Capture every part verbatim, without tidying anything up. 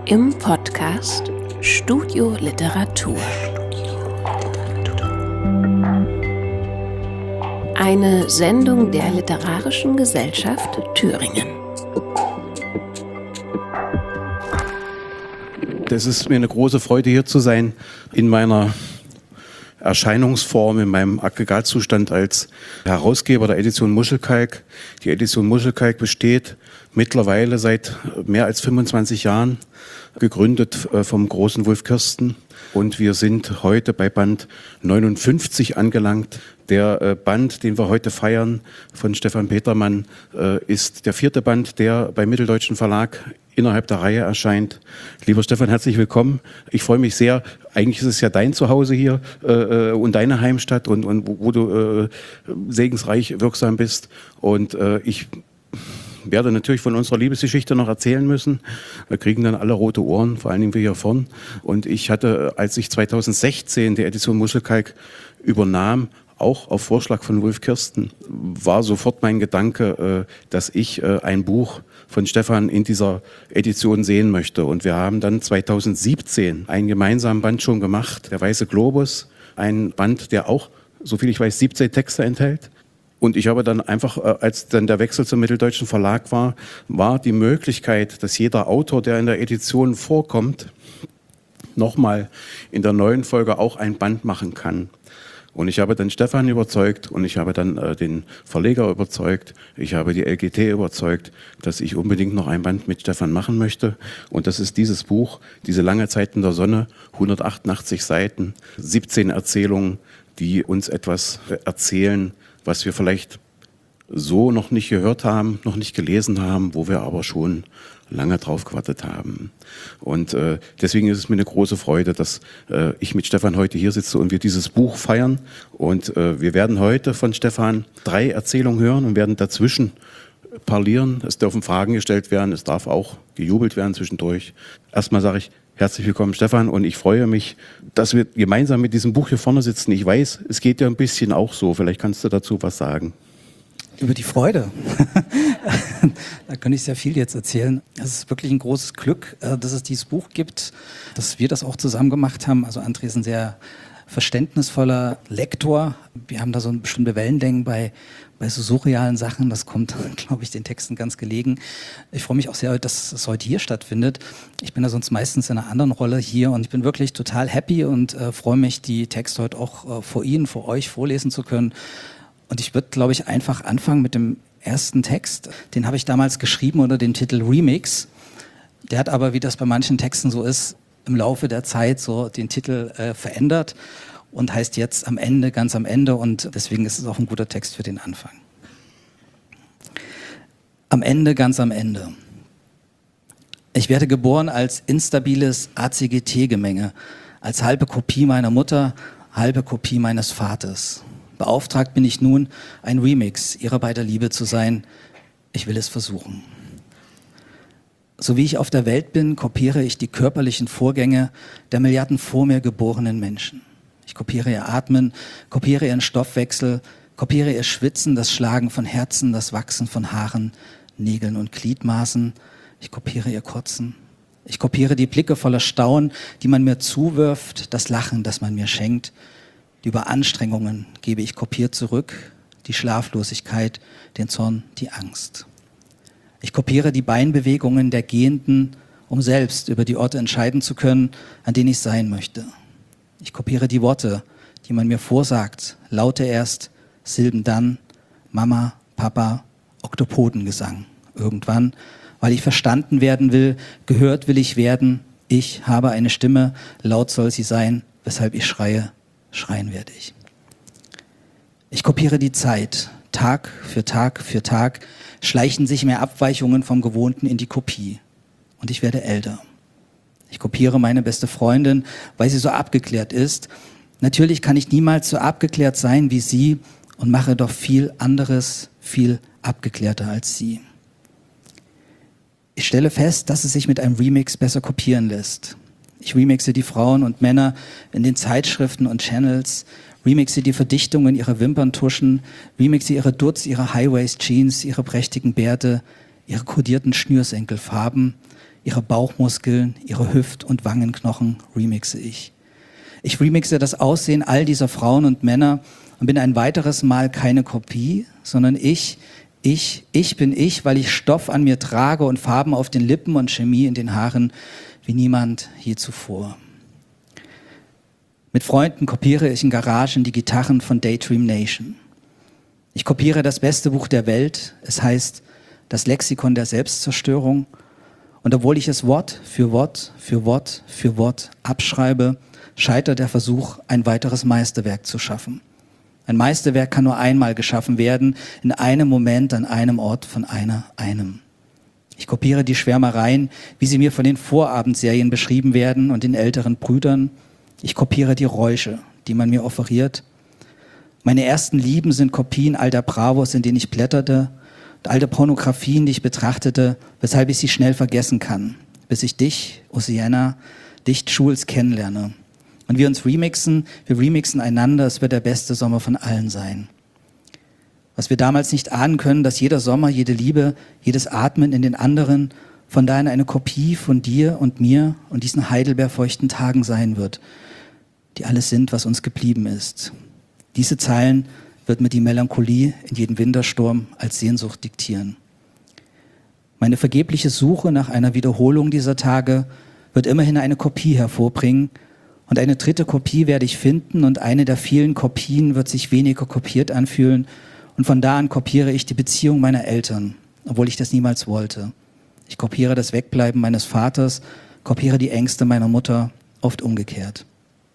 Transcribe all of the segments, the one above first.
im Podcast Studio Literatur. Eine Sendung der Literarischen Gesellschaft Thüringen. Es ist mir eine große Freude, hier zu sein, in meiner Erscheinungsform, in meinem Aggregatzustand als Herausgeber der Edition Muschelkalk. Die Edition Muschelkalk besteht mittlerweile seit mehr als fünfundzwanzig Jahren, gegründet vom großen Wulf Kirsten. Und wir sind heute bei Band neunundfünfzig angelangt. Der Band, den wir heute feiern, von Stefan Petermann, ist der vierte Band, der beim Mitteldeutschen Verlag innerhalb der Reihe erscheint. Lieber Stefan, herzlich willkommen. Ich freue mich sehr. Eigentlich ist es ja dein Zuhause hier äh, und deine Heimstatt und, und wo, wo du äh, segensreich wirksam bist. Und äh, ich werde natürlich von unserer Liebesgeschichte noch erzählen müssen. Wir kriegen dann alle rote Ohren, vor allen Dingen wir hier vorn. Und ich hatte, als ich zweitausendsechzehn die Edition Muschelkalk übernahm, auch auf Vorschlag von Wulf Kirsten, war sofort mein Gedanke, dass ich ein Buch von Stefan in dieser Edition sehen möchte. Und wir haben dann zweitausendsiebzehn einen gemeinsamen Band schon gemacht, der Weiße Globus, ein Band, der auch, soviel ich weiß, siebzehn Texte enthält. Und ich habe dann einfach, als dann der Wechsel zum Mitteldeutschen Verlag war, war die Möglichkeit, dass jeder Autor, der in der Edition vorkommt, nochmal in der neuen Folge auch ein Band machen kann. Und ich habe dann Stefan überzeugt und ich habe dann äh, den Verleger überzeugt, ich habe die L G T überzeugt, dass ich unbedingt noch ein Band mit Stefan machen möchte. Und das ist dieses Buch, diese lange Zeit in der Sonne, hundertachtundachtzig Seiten, siebzehn Erzählungen, die uns etwas erzählen, was wir vielleicht so noch nicht gehört haben, noch nicht gelesen haben, wo wir aber schon lange drauf gewartet haben. Und äh, deswegen ist es mir eine große Freude, dass äh, ich mit Stefan heute hier sitze und wir dieses Buch feiern. Und äh, wir werden heute von Stefan drei Erzählungen hören und werden dazwischen parlieren. Es dürfen Fragen gestellt werden, es darf auch gejubelt werden zwischendurch. Erstmal sage ich herzlich willkommen, Stefan, und ich freue mich, dass wir gemeinsam mit diesem Buch hier vorne sitzen. Ich weiß, es geht ja ein bisschen auch so. Vielleicht kannst du dazu was sagen. Über die Freude. Da könnte ich sehr viel jetzt erzählen. Es ist wirklich ein großes Glück, dass es dieses Buch gibt, dass wir das auch zusammen gemacht haben. Also André ist ein sehr verständnisvoller Lektor. Wir haben da so eine bestimmte Wellenlänge bei, bei so surrealen Sachen. Das kommt, glaube ich, den Texten ganz gelegen. Ich freue mich auch sehr, dass es heute hier stattfindet. Ich bin da sonst meistens in einer anderen Rolle hier und ich bin wirklich total happy und äh, freue mich, die Texte heute auch äh, vor Ihnen, vor euch vorlesen zu können. Und ich würde, glaube ich, einfach anfangen mit dem ersten Text. Den habe ich damals geschrieben unter dem Titel Remix. Der hat aber, wie das bei manchen Texten so ist, im Laufe der Zeit so den Titel äh, verändert und heißt jetzt am Ende, ganz am Ende. Und deswegen ist es auch ein guter Text für den Anfang. Am Ende, ganz am Ende. Ich werde geboren als instabiles A C G T-Gemenge, als halbe Kopie meiner Mutter, halbe Kopie meines Vaters. Beauftragt bin ich nun, ein Remix ihrer beider Liebe zu sein. Ich will es versuchen. So wie ich auf der Welt bin, kopiere ich die körperlichen Vorgänge der Milliarden vor mir geborenen Menschen. Ich kopiere ihr Atmen, kopiere ihren Stoffwechsel, kopiere ihr Schwitzen, das Schlagen von Herzen, das Wachsen von Haaren, Nägeln und Gliedmaßen. Ich kopiere ihr Kotzen. Ich kopiere die Blicke voller Staunen, die man mir zuwirft, das Lachen, das man mir schenkt. Die Überanstrengungen gebe ich kopiert zurück, die Schlaflosigkeit, den Zorn, die Angst. Ich kopiere die Beinbewegungen der Gehenden, um selbst über die Orte entscheiden zu können, an denen ich sein möchte. Ich kopiere die Worte, die man mir vorsagt, Laute erst, Silben dann, Mama, Papa, Oktopodengesang. Irgendwann, weil ich verstanden werden will, gehört will ich werden, ich habe eine Stimme, laut soll sie sein, weshalb ich schreie, schreien werde ich. Ich kopiere die Zeit. Tag für Tag für Tag schleichen sich mehr Abweichungen vom Gewohnten in die Kopie. Und ich werde älter. Ich kopiere meine beste Freundin, weil sie so abgeklärt ist. Natürlich kann ich niemals so abgeklärt sein wie sie und mache doch viel anderes, viel abgeklärter als sie. Ich stelle fest, dass es sich mit einem Remix besser kopieren lässt. Ich remixe die Frauen und Männer in den Zeitschriften und Channels, remixe die Verdichtungen ihrer Wimperntuschen, remixe ihre Dutz, ihre High-Waist-Jeans, ihre prächtigen Bärte, ihre kodierten Schnürsenkelfarben, ihre Bauchmuskeln, ihre Hüft- und Wangenknochen remixe ich. Ich remixe das Aussehen all dieser Frauen und Männer und bin ein weiteres Mal keine Kopie, sondern ich, ich, ich bin ich, weil ich Stoff an mir trage und Farben auf den Lippen und Chemie in den Haaren wie niemand je zuvor. Mit Freunden kopiere ich in Garagen die Gitarren von Daydream Nation. Ich kopiere das beste Buch der Welt, es heißt Das Lexikon der Selbstzerstörung. Und obwohl ich es Wort für Wort für Wort für Wort abschreibe, scheitert der Versuch, ein weiteres Meisterwerk zu schaffen. Ein Meisterwerk kann nur einmal geschaffen werden, in einem Moment, an einem Ort, von einer, einem. Ich kopiere die Schwärmereien, wie sie mir von den Vorabendserien beschrieben werden und den älteren Brüdern. Ich kopiere die Räusche, die man mir offeriert. Meine ersten Lieben sind Kopien alter Bravos, in denen ich blätterte, und alte Pornografien, die ich betrachtete, weshalb ich sie schnell vergessen kann, bis ich dich, Oceana, dich, Jules, kennenlerne. Und wir uns remixen, wir remixen einander, es wird der beste Sommer von allen sein. Was wir damals nicht ahnen können, dass jeder Sommer, jede Liebe, jedes Atmen in den anderen von daher eine Kopie von dir und mir und diesen heidelbeerfeuchten Tagen sein wird, die alles sind, was uns geblieben ist. Diese Zeilen wird mir die Melancholie in jedem Wintersturm als Sehnsucht diktieren. Meine vergebliche Suche nach einer Wiederholung dieser Tage wird immerhin eine Kopie hervorbringen, und eine dritte Kopie werde ich finden und eine der vielen Kopien wird sich weniger kopiert anfühlen und von da an kopiere ich die Beziehung meiner Eltern, obwohl ich das niemals wollte. Ich kopiere das Wegbleiben meines Vaters, kopiere die Ängste meiner Mutter, oft umgekehrt.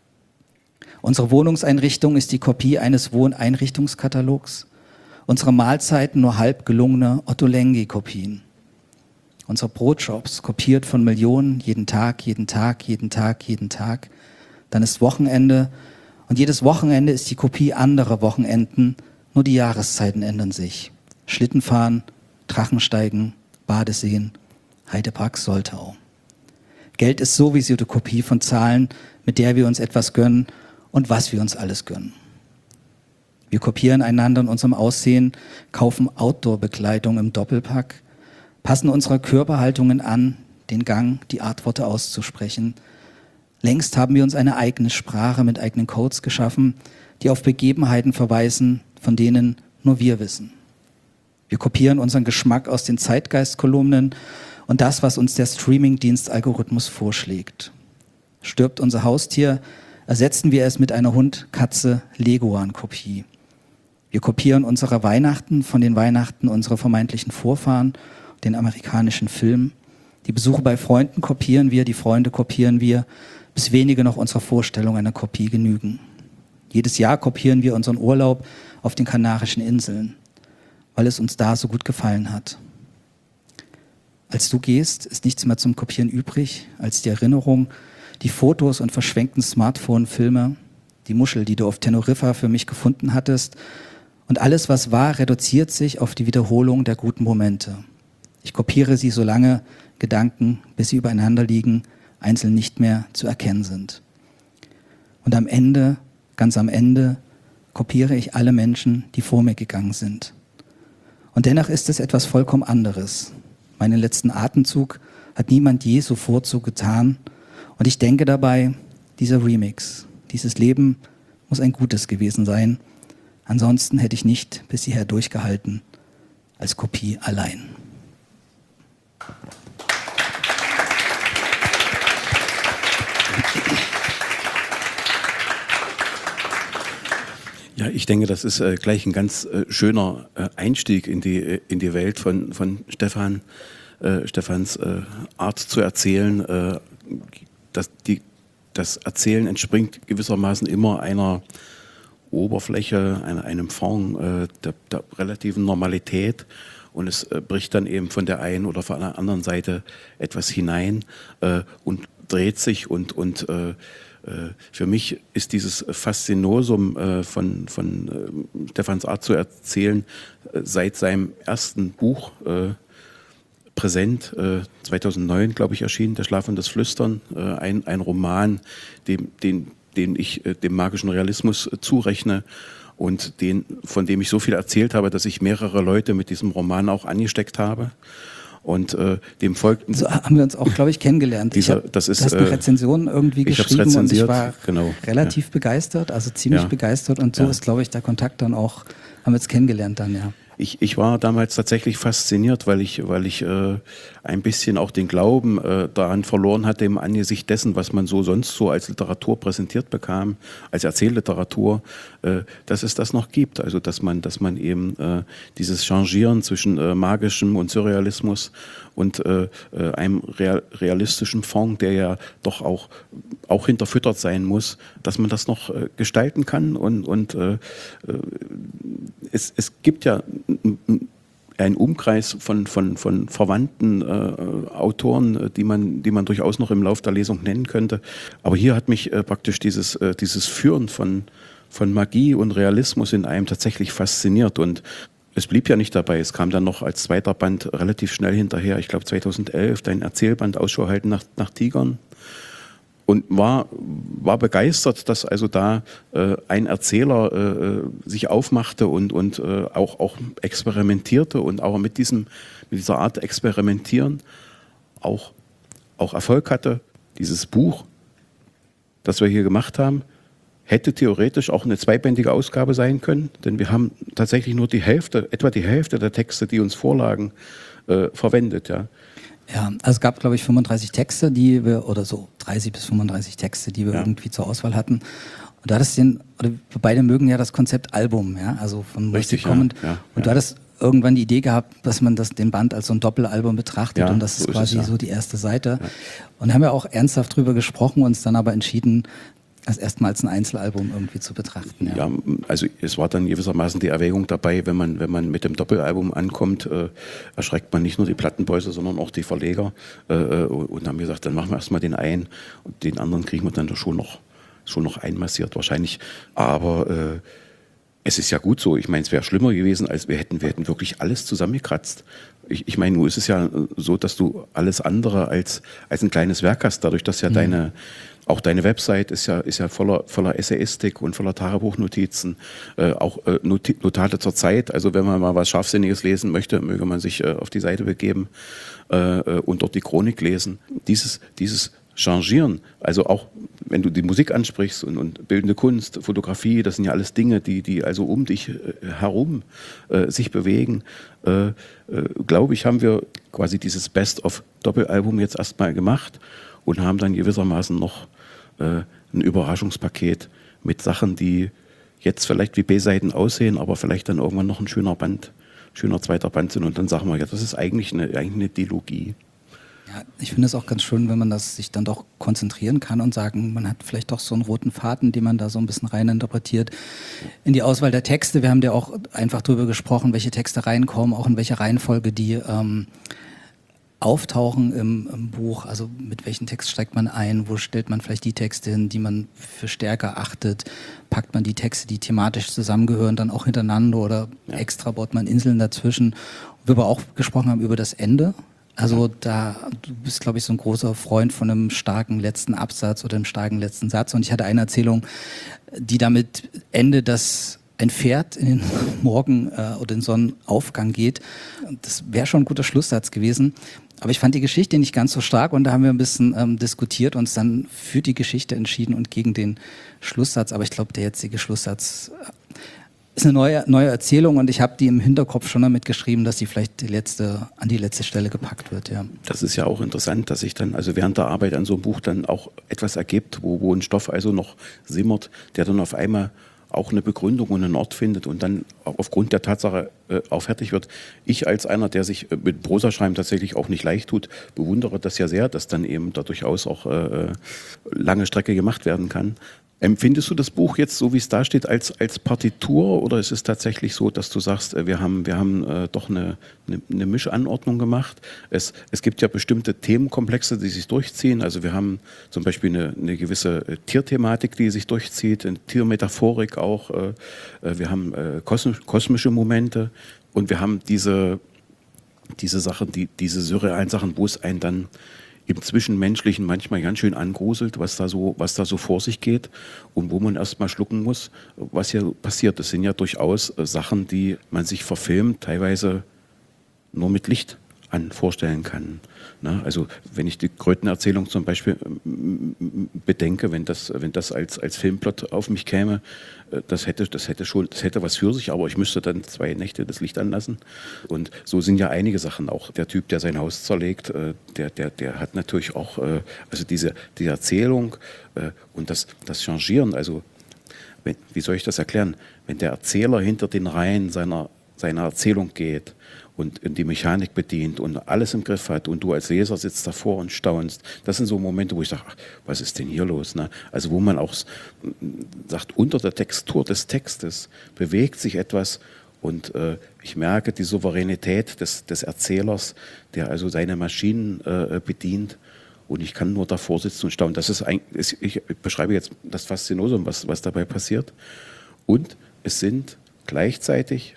Unsere Wohnungseinrichtung ist die Kopie eines Wohneinrichtungskatalogs. Unsere Mahlzeiten nur halb gelungene Otto Lengi-Kopien. Unsere Brotshops kopiert von Millionen, jeden Tag, jeden Tag, jeden Tag, jeden Tag. Dann ist Wochenende und jedes Wochenende ist die Kopie anderer Wochenenden, nur die Jahreszeiten ändern sich. Schlittenfahren, Drachensteigen, Badeseen, Heidepark, Soltau. Geld ist sowieso die Kopie von Zahlen, mit der wir uns etwas gönnen und was wir uns alles gönnen. Wir kopieren einander in unserem Aussehen, kaufen Outdoor-Bekleidung im Doppelpack, passen unserer Körperhaltungen an, den Gang, die Artworte auszusprechen. Längst haben wir uns eine eigene Sprache mit eigenen Codes geschaffen, die auf Begebenheiten verweisen, von denen nur wir wissen. Wir kopieren unseren Geschmack aus den Zeitgeist-Kolumnen und das, was uns der Streaming-Dienst-Algorithmus vorschlägt. Stirbt unser Haustier, ersetzen wir es mit einer Hund-Katze-Leguan-Kopie. Wir kopieren unsere Weihnachten von den Weihnachten unserer vermeintlichen Vorfahren, den amerikanischen Film. Die Besuche bei Freunden kopieren wir, die Freunde kopieren wir, bis wenige noch unserer Vorstellung einer Kopie genügen. Jedes Jahr kopieren wir unseren Urlaub auf den Kanarischen Inseln, weil es uns da so gut gefallen hat. Als du gehst, ist nichts mehr zum Kopieren übrig, als die Erinnerung, die Fotos und verschwenkten Smartphone-Filme, die Muschel, die du auf Teneriffa für mich gefunden hattest, und alles, was war, reduziert sich auf die Wiederholung der guten Momente. Ich kopiere sie so lange, Gedanken, bis sie übereinander liegen, einzeln nicht mehr zu erkennen sind. Und am Ende, ganz am Ende, kopiere ich alle Menschen, die vor mir gegangen sind. Und dennoch ist es etwas vollkommen anderes. Meinen letzten Atemzug hat niemand je sofort so getan. Und ich denke dabei, dieser Remix, dieses Leben muss ein gutes gewesen sein. Ansonsten hätte ich nicht bis hierher durchgehalten, als Kopie allein. Ja, ich denke, das ist äh, gleich ein ganz äh, schöner äh, Einstieg in die, äh, in die Welt von, von Stefan, äh, Stefans äh, Art zu erzählen. Äh, das, die, das Erzählen entspringt gewissermaßen immer einer Oberfläche, einer, einem Fond äh, der, der relativen Normalität. Und es äh, bricht dann eben von der einen oder von der anderen Seite etwas hinein äh, und dreht sich und, und äh, für mich ist dieses Faszinosum äh, von, von äh, Stefans Art zu erzählen äh, seit seinem ersten Buch äh, präsent, äh, zweitausendneun, glaube ich, erschienen, Der Schlaf und das Flüstern, äh, ein, ein Roman, dem, den, den ich äh, dem magischen Realismus äh, zurechne und den, von dem ich so viel erzählt habe, dass ich mehrere Leute mit diesem Roman auch angesteckt habe. Und äh, dem folgten... So haben wir uns auch, glaube ich, kennengelernt. Dieser, ich hab, das ist, du hast eine Rezension irgendwie ich geschrieben und ich war genau, relativ ja. begeistert, also ziemlich ja. begeistert. Und so ja. ist, glaube ich, der Kontakt dann auch, haben wir uns kennengelernt dann, ja. Ich, ich war damals tatsächlich fasziniert, weil ich, weil ich äh, ein bisschen auch den Glauben äh, daran verloren hatte im Angesicht dessen, was man so sonst so als Literatur präsentiert bekam, als Erzählliteratur, äh, dass es das noch gibt. Also dass man, dass man eben äh, dieses Changieren zwischen äh, magischem und Surrealismus und äh, äh, einem real, realistischen Fond, der ja doch auch, auch hinterfüttert sein muss, dass man das noch äh, gestalten kann. Und, und äh, es, es gibt ja einen Umkreis von, von, von verwandten äh, Autoren, die man, die man durchaus noch im Lauf der Lesung nennen könnte. Aber hier hat mich äh, praktisch dieses, äh, dieses Führen von, von Magie und Realismus in einem tatsächlich fasziniert. Und es blieb ja nicht dabei. Es kam dann noch als zweiter Band relativ schnell hinterher, ich glaube zweitausendelf, dein Erzählband Ausschau halten nach, nach Tigern. Und war, war begeistert, dass also da äh, ein Erzähler äh, sich aufmachte und, und äh, auch, auch experimentierte und auch mit, diesem, mit dieser Art Experimentieren auch, auch Erfolg hatte. Dieses Buch, das wir hier gemacht haben, hätte theoretisch auch eine zweibändige Ausgabe sein können, denn wir haben tatsächlich nur die Hälfte, etwa die Hälfte der Texte, die uns vorlagen, äh, verwendet, ja. Ja, also es gab, glaube ich, fünfunddreißig Texte, die wir, oder so dreißig bis fünfunddreißig Texte, die wir ja. irgendwie zur Auswahl hatten. Und du hattest den, oder wir beide mögen ja das Konzept Album, ja, also von Musik kommend. Ja, ja, und ja. du hattest irgendwann die Idee gehabt, dass man das, den Band als so ein Doppelalbum betrachtet ja, und das so ist quasi ist es, ja. so die erste Seite. Ja. Und haben ja auch ernsthaft drüber gesprochen, uns dann aber entschieden, das erstmals ein Einzelalbum irgendwie zu betrachten. Ja. ja, also es war dann gewissermaßen die Erwägung dabei, wenn man, wenn man mit dem Doppelalbum ankommt, äh, erschreckt man nicht nur die Plattenbäuser, sondern auch die Verleger äh, und haben gesagt, dann machen wir erstmal den einen und den anderen kriegen wir dann schon noch, schon noch einmassiert wahrscheinlich. Aber äh, es ist ja gut so. Ich meine, es wäre schlimmer gewesen, als wir hätten, wir hätten wirklich alles zusammengekratzt. Ich, ich meine, nur ist es ja so, dass du alles andere als, als ein kleines Werk hast, dadurch, dass ja mhm. deine Auch deine Website ist ja, ist ja voller, voller Essayistik und voller Tagebuchnotizen, äh, auch äh, Not- Notate zur Zeit. Also wenn man mal was Scharfsinniges lesen möchte, möge man sich äh, auf die Seite begeben äh, und dort die Chronik lesen. Dieses, dieses Changieren, also auch wenn du die Musik ansprichst und, und bildende Kunst, Fotografie, das sind ja alles Dinge, die, die also um dich äh, herum äh, sich bewegen. Äh, äh, glaube ich, haben wir quasi dieses Best-of-Doppelalbum jetzt erstmal gemacht und haben dann gewissermaßen noch äh, ein Überraschungspaket mit Sachen, die jetzt vielleicht wie B-Seiten aussehen, aber vielleicht dann irgendwann noch ein schöner Band, schöner zweiter Band sind. Und dann sagen wir, ja, das ist eigentlich eine, eigentlich eine Dilogie. Ja, ich finde es auch ganz schön, wenn man das sich dann doch konzentrieren kann und sagen, man hat vielleicht doch so einen roten Faden, den man da so ein bisschen rein interpretiert in die Auswahl der Texte. Wir haben ja auch einfach drüber gesprochen, welche Texte reinkommen, auch in welcher Reihenfolge die ähm, auftauchen im, im Buch. Also mit welchem Text steigt man ein, wo stellt man vielleicht die Texte hin, die man für stärker achtet, packt man die Texte, die thematisch zusammengehören, dann auch hintereinander oder ja. extra baut man Inseln dazwischen. Und wir aber auch gesprochen haben über das Ende. Also da, du bist, glaube ich, so ein großer Freund von einem starken letzten Absatz oder einem starken letzten Satz. Und ich hatte eine Erzählung, die damit Ende, dass ein Pferd in den Morgen äh, oder den Sonnenaufgang geht. Das wäre schon ein guter Schlusssatz gewesen. Aber ich fand die Geschichte nicht ganz so stark und da haben wir ein bisschen ähm, diskutiert und uns dann für die Geschichte entschieden und gegen den Schlusssatz. Aber ich glaube, der jetzige Schlusssatz ist eine neue, neue Erzählung und ich habe die im Hinterkopf schon damit geschrieben, dass sie vielleicht die letzte, an die letzte Stelle gepackt wird. Ja. Das ist ja auch interessant, dass sich dann also während der Arbeit an so einem Buch dann auch etwas ergibt, wo, wo ein Stoff also noch simmert, der dann auf einmal auch eine Begründung und einen Ort findet und dann aufgrund der Tatsache äh, auch fertig wird. Ich als einer, der sich mit Prosaschreiben tatsächlich auch nicht leicht tut, bewundere das ja sehr, dass dann eben da durchaus auch äh, lange Strecke gemacht werden kann. Empfindest du das Buch jetzt, so wie es da steht, als, als Partitur oder ist es tatsächlich so, dass du sagst, wir haben, wir haben äh, doch eine, eine, eine Mischanordnung gemacht? Es, es gibt ja bestimmte Themenkomplexe, die sich durchziehen. Also wir haben zum Beispiel eine, eine gewisse äh, Tierthematik, die sich durchzieht, eine Tiermetaphorik auch. Äh, wir haben äh, kosmisch, kosmische Momente und wir haben diese, diese Sachen, die, diese surrealen Sachen, wo es einen dann im Zwischenmenschlichen manchmal ganz schön angruselt, was da so, was da so vor sich geht und wo man erstmal schlucken muss, was hier passiert. Das sind ja durchaus äh, Sachen, die man sich verfilmt, teilweise nur mit Licht an vorstellen kann. Ne? Also wenn ich die Krötenerzählung zum Beispiel ähm, bedenke, wenn das, wenn das als, als Filmplot auf mich käme, äh, das hätte, das hätte schon, das hätte was für sich, aber ich müsste dann zwei Nächte das Licht anlassen. Und so sind ja einige Sachen auch. Der Typ, der sein Haus zerlegt, äh, der, der, der hat natürlich auch, äh, also diese, diese Erzählung äh, und das, das Changieren, also wenn, wie soll ich das erklären? Wenn der Erzähler hinter den Reihen seiner, seiner Erzählung geht und die Mechanik bedient und alles im Griff hat und du als Leser sitzt davor und staunst. Das sind so Momente, wo ich sage, ach, was ist denn hier los? Ne? Also wo man auch sagt, unter der Textur des Textes bewegt sich etwas und äh, ich merke die Souveränität des, des Erzählers, der also seine Maschinen äh, bedient und ich kann nur davor sitzen und staunen. Das ist ein, ich beschreibe jetzt das Faszinosum, was, was dabei passiert. Und es sind gleichzeitig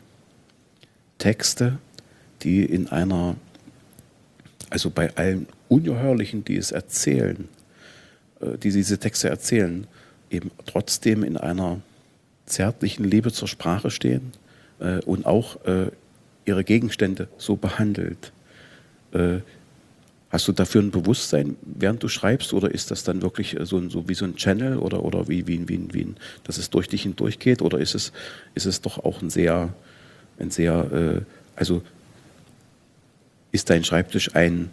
Texte, die in einer, also bei allen Ungeheuerlichen, die es erzählen, die diese Texte erzählen, eben trotzdem in einer zärtlichen Liebe zur Sprache stehen und auch ihre Gegenstände so behandelt. Hast du dafür ein Bewusstsein, während du schreibst, oder ist das dann wirklich so, ein, so wie so ein Channel oder, oder wie, wie, wie, wie, dass es durch dich hindurch geht, oder ist es, ist es doch auch ein sehr, ein sehr, also ist dein Schreibtisch ein,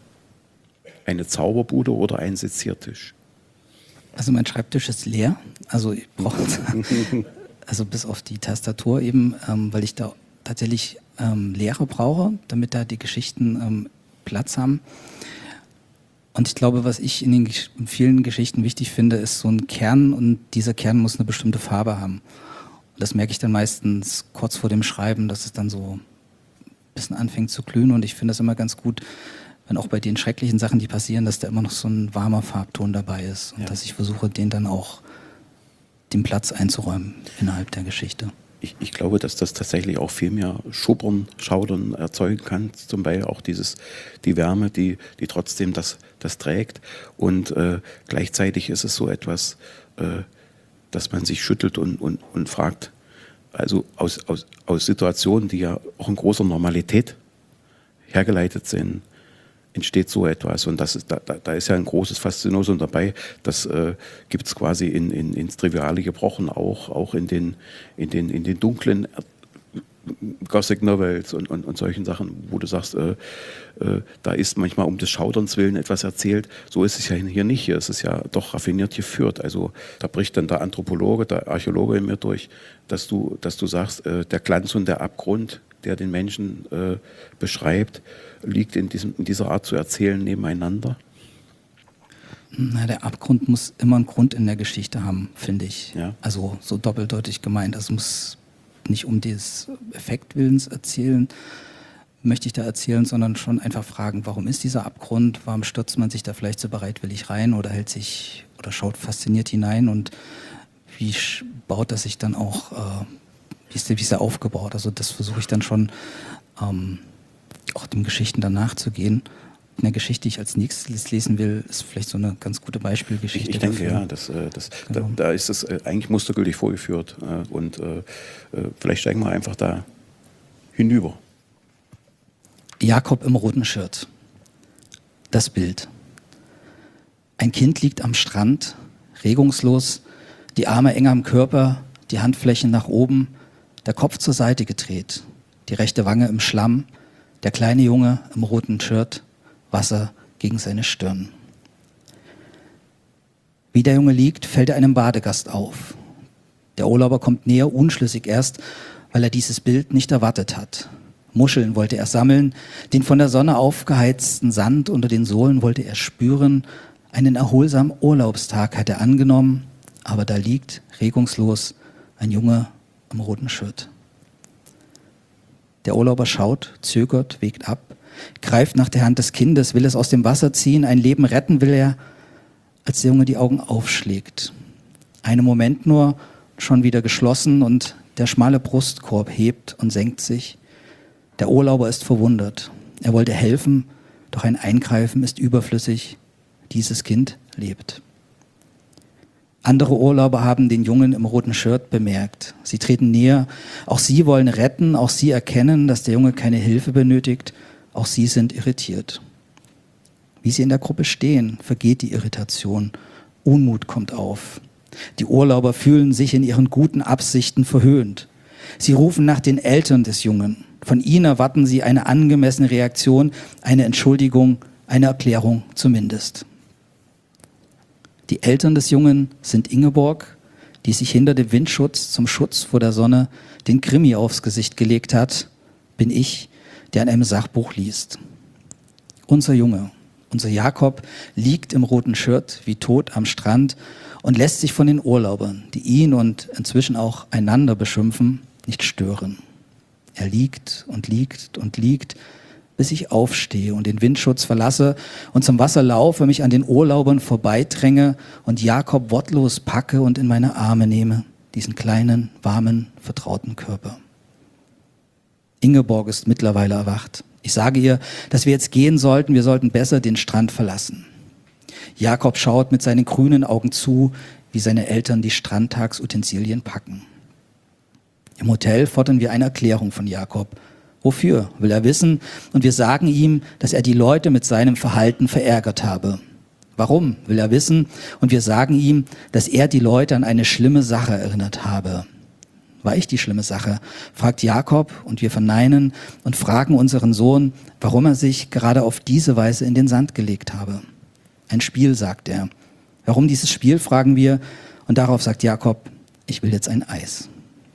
eine Zauberbude oder ein Seziertisch? Also mein Schreibtisch ist leer, also ich brauche also bis auf die Tastatur eben, ähm, weil ich da tatsächlich ähm, Leere brauche, damit da die Geschichten ähm, Platz haben. Und ich glaube, was ich in den in vielen Geschichten wichtig finde, ist so ein Kern, und dieser Kern muss eine bestimmte Farbe haben. Und das merke ich dann meistens kurz vor dem Schreiben, dass es dann so bisschen anfängt zu glühen, und ich finde es immer ganz gut, wenn auch bei den schrecklichen Sachen, die passieren, dass da immer noch so ein warmer Farbton dabei ist und ja. dass ich versuche, den dann auch den Platz einzuräumen innerhalb der Geschichte. Ich, ich glaube, dass das tatsächlich auch viel mehr Schubbern, Schaudern erzeugen kann, zum Beispiel auch dieses, die Wärme, die, die trotzdem das, das trägt, und äh, gleichzeitig ist es so etwas, äh, dass man sich schüttelt und, und, und fragt, also aus, aus, aus Situationen, die ja auch in großer Normalität hergeleitet sind, entsteht so etwas. Und das ist, da, da ist ja ein großes Faszinosum dabei. Das äh, gibt es quasi in, in, ins Triviale gebrochen, auch, auch in, den, in, den, in den dunklen Gothic Novels und, und, und solchen Sachen, wo du sagst, äh, äh, da ist manchmal um des Schauderns willen etwas erzählt. So ist es ja hier nicht. Hier ist es ja doch raffiniert geführt. Also da bricht dann der Anthropologe, der Archäologe in mir durch, dass du, dass du sagst, äh, der Glanz und der Abgrund, der den Menschen äh, beschreibt, liegt in, diesem, in dieser Art zu erzählen nebeneinander. Na, der Abgrund muss immer einen Grund in der Geschichte haben, finde ich. Ja. Also so doppeldeutig gemeint. Das muss nicht um des Effektwillens erzählen, möchte ich da erzählen, sondern schon einfach fragen, warum ist dieser Abgrund, warum stürzt man sich da vielleicht so bereitwillig rein oder hält sich oder schaut fasziniert hinein, und wie baut das sich dann auch, äh, wie, ist der, wie ist der aufgebaut? Also das versuche ich dann schon ähm, auch den Geschichten danach zu gehen. Eine Geschichte, die ich als nächstes lesen will, ist vielleicht so eine ganz gute Beispielgeschichte. Ich, ich denke, dafür. ja, das, das, Genau. da, da ist es eigentlich mustergültig vorgeführt, und äh, vielleicht steigen wir einfach da hinüber. Jakob im roten Shirt. Das Bild. Ein Kind liegt am Strand, regungslos, die Arme eng am Körper, die Handflächen nach oben, der Kopf zur Seite gedreht, die rechte Wange im Schlamm, der kleine Junge im roten Shirt, Wasser gegen seine Stirn. Wie der Junge liegt, fällt er einem Badegast auf. Der Urlauber kommt näher, unschlüssig erst, weil er dieses Bild nicht erwartet hat. Muscheln wollte er sammeln, den von der Sonne aufgeheizten Sand unter den Sohlen wollte er spüren. Einen erholsamen Urlaubstag hat er angenommen, aber da liegt, regungslos, ein Junge im roten Shirt. Der Urlauber schaut, zögert, wägt ab, greift nach der Hand des Kindes, will es aus dem Wasser ziehen, ein Leben retten will er, als der Junge die Augen aufschlägt. Einen Moment nur, schon wieder geschlossen, und der schmale Brustkorb hebt und senkt sich. Der Urlauber ist verwundert. Er wollte helfen, doch ein Eingreifen ist überflüssig. Dieses Kind lebt. Andere Urlauber haben den Jungen im roten Shirt bemerkt. Sie treten näher. Auch sie wollen retten, auch sie erkennen, dass der Junge keine Hilfe benötigt. Auch sie sind irritiert. Wie sie in der Gruppe stehen, vergeht die Irritation. Unmut kommt auf. Die Urlauber fühlen sich in ihren guten Absichten verhöhnt. Sie rufen nach den Eltern des Jungen. Von ihnen erwarten sie eine angemessene Reaktion, eine Entschuldigung, eine Erklärung zumindest. Die Eltern des Jungen sind Ingeborg, die sich hinter dem Windschutz zum Schutz vor der Sonne den Krimi aufs Gesicht gelegt hat, bin ich, der in einem Sachbuch liest. Unser Junge, unser Jakob, liegt im roten Shirt wie tot am Strand und lässt sich von den Urlaubern, die ihn und inzwischen auch einander beschimpfen, nicht stören. Er liegt und liegt und liegt, bis ich aufstehe und den Windschutz verlasse und zum Wasser laufe, mich an den Urlaubern vorbeidränge und Jakob wortlos packe und in meine Arme nehme, diesen kleinen, warmen, vertrauten Körper. Ingeborg ist mittlerweile erwacht. Ich sage ihr, dass wir jetzt gehen sollten, wir sollten besser den Strand verlassen. Jakob schaut mit seinen grünen Augen zu, wie seine Eltern die Strandtagsutensilien packen. Im Hotel fordern wir eine Erklärung von Jakob. Wofür, will er wissen, und wir sagen ihm, dass er die Leute mit seinem Verhalten verärgert habe. Warum, will er wissen, und wir sagen ihm, dass er die Leute an eine schlimme Sache erinnert habe. War ich die schlimme Sache? Fragt Jakob, und wir verneinen und fragen unseren Sohn, warum er sich gerade auf diese Weise in den Sand gelegt habe. Ein Spiel, sagt er. Warum dieses Spiel, fragen wir, und darauf sagt Jakob, ich will jetzt ein Eis.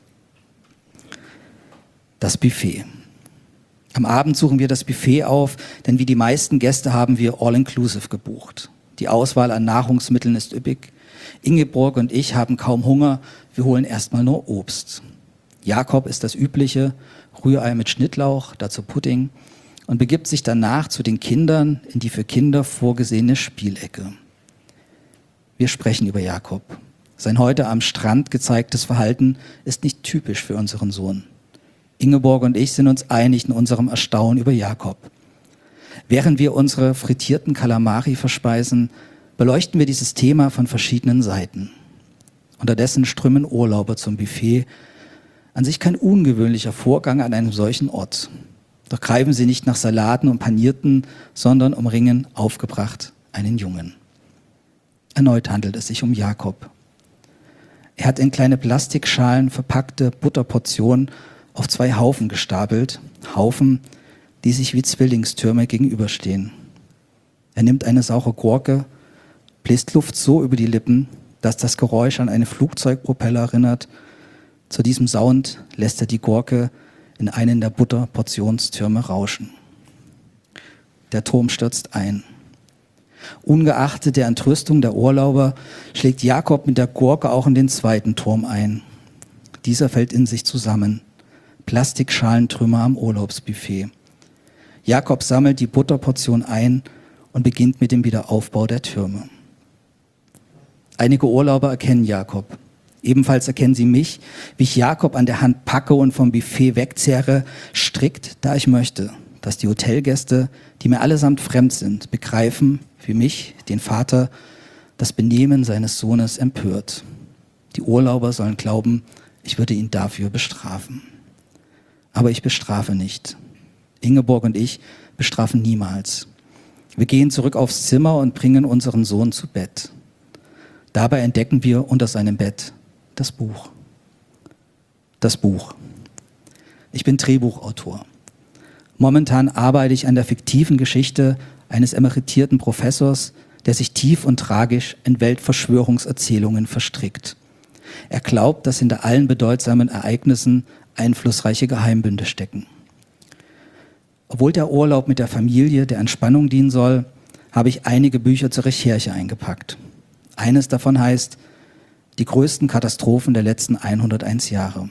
Das Buffet. Am Abend suchen wir das Buffet auf, denn wie die meisten Gäste haben wir All-Inclusive gebucht. Die Auswahl an Nahrungsmitteln ist üppig. Ingeborg und ich haben kaum Hunger, wir holen erstmal nur Obst. Jakob isst das übliche, Rührei mit Schnittlauch, dazu Pudding und begibt sich danach zu den Kindern in die für Kinder vorgesehene Spielecke. Wir sprechen über Jakob. Sein heute am Strand gezeigtes Verhalten ist nicht typisch für unseren Sohn. Ingeborg und ich sind uns einig in unserem Erstaunen über Jakob. Während wir unsere frittierten Kalamari verspeisen, beleuchten wir dieses Thema von verschiedenen Seiten. Unterdessen strömen Urlauber zum Buffet. An sich kein ungewöhnlicher Vorgang an einem solchen Ort. Doch greifen sie nicht nach Salaten und Panierten, sondern umringen aufgebracht einen Jungen. Erneut handelt es sich um Jakob. Er hat in kleine Plastikschalen verpackte Butterportionen auf zwei Haufen gestapelt, Haufen, die sich wie Zwillingstürme gegenüberstehen. Er nimmt eine saure Gurke, bläst Luft so über die Lippen, dass das Geräusch an einen Flugzeugpropeller erinnert. Zu diesem Sound lässt er die Gurke in einen der Butterportionstürme rauschen. Der Turm stürzt ein. Ungeachtet der Entrüstung der Urlauber schlägt Jakob mit der Gurke auch in den zweiten Turm ein. Dieser fällt in sich zusammen. Plastikschalentrümmer am Urlaubsbuffet. Jakob sammelt die Butterportion ein und beginnt mit dem Wiederaufbau der Türme. Einige Urlauber erkennen Jakob. Ebenfalls erkennen sie mich, wie ich Jakob an der Hand packe und vom Buffet wegzerre, strikt, da ich möchte, dass die Hotelgäste, die mir allesamt fremd sind, begreifen, wie mich, den Vater, das Benehmen seines Sohnes empört. Die Urlauber sollen glauben, ich würde ihn dafür bestrafen. Aber ich bestrafe nicht. Ingeborg und ich bestrafen niemals. Wir gehen zurück aufs Zimmer und bringen unseren Sohn zu Bett. Dabei entdecken wir unter seinem Bett das Buch. Das Buch. Ich bin Drehbuchautor. Momentan arbeite ich an der fiktiven Geschichte eines emeritierten Professors, der sich tief und tragisch in Weltverschwörungserzählungen verstrickt. Er glaubt, dass hinter allen bedeutsamen Ereignissen einflussreiche Geheimbünde stecken. Obwohl der Urlaub mit der Familie der Entspannung dienen soll, habe ich einige Bücher zur Recherche eingepackt. Eines davon heißt Die größten Katastrophen der letzten hunderteins Jahre.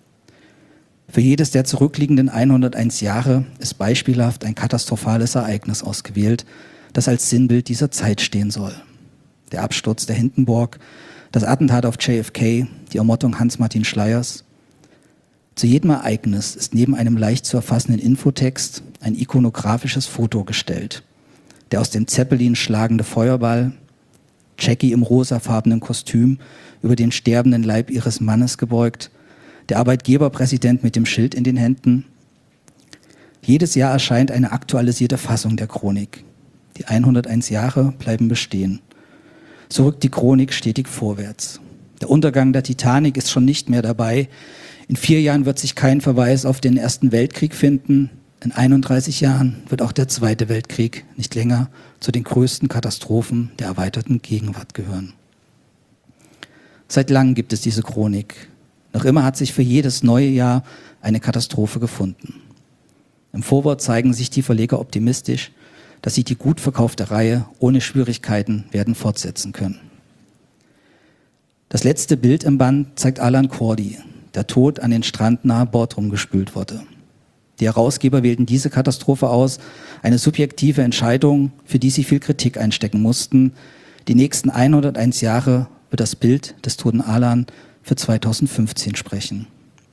Für jedes der zurückliegenden hunderteins Jahre ist beispielhaft ein katastrophales Ereignis ausgewählt, das als Sinnbild dieser Zeit stehen soll. Der Absturz der Hindenburg, das Attentat auf J F K, die Ermordung Hans-Martin Schleyers. Zu jedem Ereignis ist neben einem leicht zu erfassenden Infotext ein ikonografisches Foto gestellt. Der aus dem Zeppelin schlagende Feuerball, Jackie im rosafarbenen Kostüm, über den sterbenden Leib ihres Mannes gebeugt, der Arbeitgeberpräsident mit dem Schild in den Händen. Jedes Jahr erscheint eine aktualisierte Fassung der Chronik. Die hunderteins Jahre bleiben bestehen. So rückt die Chronik stetig vorwärts. Der Untergang der Titanic ist schon nicht mehr dabei. In vier Jahren wird sich kein Verweis auf den Ersten Weltkrieg finden. In einunddreißig Jahren wird auch der Zweite Weltkrieg nicht länger zu den größten Katastrophen der erweiterten Gegenwart gehören. Seit langem gibt es diese Chronik. Noch immer hat sich für jedes neue Jahr eine Katastrophe gefunden. Im Vorwort zeigen sich die Verleger optimistisch, dass sie die gut verkaufte Reihe ohne Schwierigkeiten werden fortsetzen können. Das letzte Bild im Band zeigt Alan Kurdi, der tot an den Strand nahe Borkum gespült wurde. Die Herausgeber wählten diese Katastrophe aus, eine subjektive Entscheidung, für die sie viel Kritik einstecken mussten. Die nächsten hunderteins Jahre wird das Bild des toten Alan für zweitausendfünfzehn sprechen.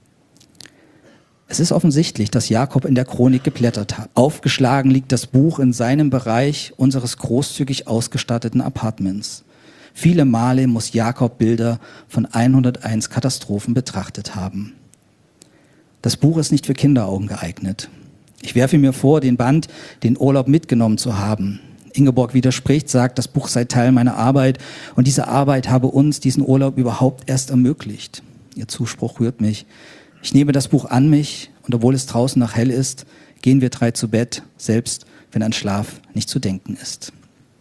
Es ist offensichtlich, dass Jakob in der Chronik geblättert hat. Aufgeschlagen liegt das Buch in seinem Bereich unseres großzügig ausgestatteten Apartments. Viele Male muss Jakob Bilder von hunderteins Katastrophen betrachtet haben. Das Buch ist nicht für Kinderaugen geeignet. Ich werfe mir vor, den Band, den Urlaub mitgenommen zu haben. Ingeborg widerspricht, sagt, das Buch sei Teil meiner Arbeit und diese Arbeit habe uns diesen Urlaub überhaupt erst ermöglicht. Ihr Zuspruch rührt mich. Ich nehme das Buch an mich und obwohl es draußen noch hell ist, gehen wir drei zu Bett, selbst wenn an Schlaf nicht zu denken ist.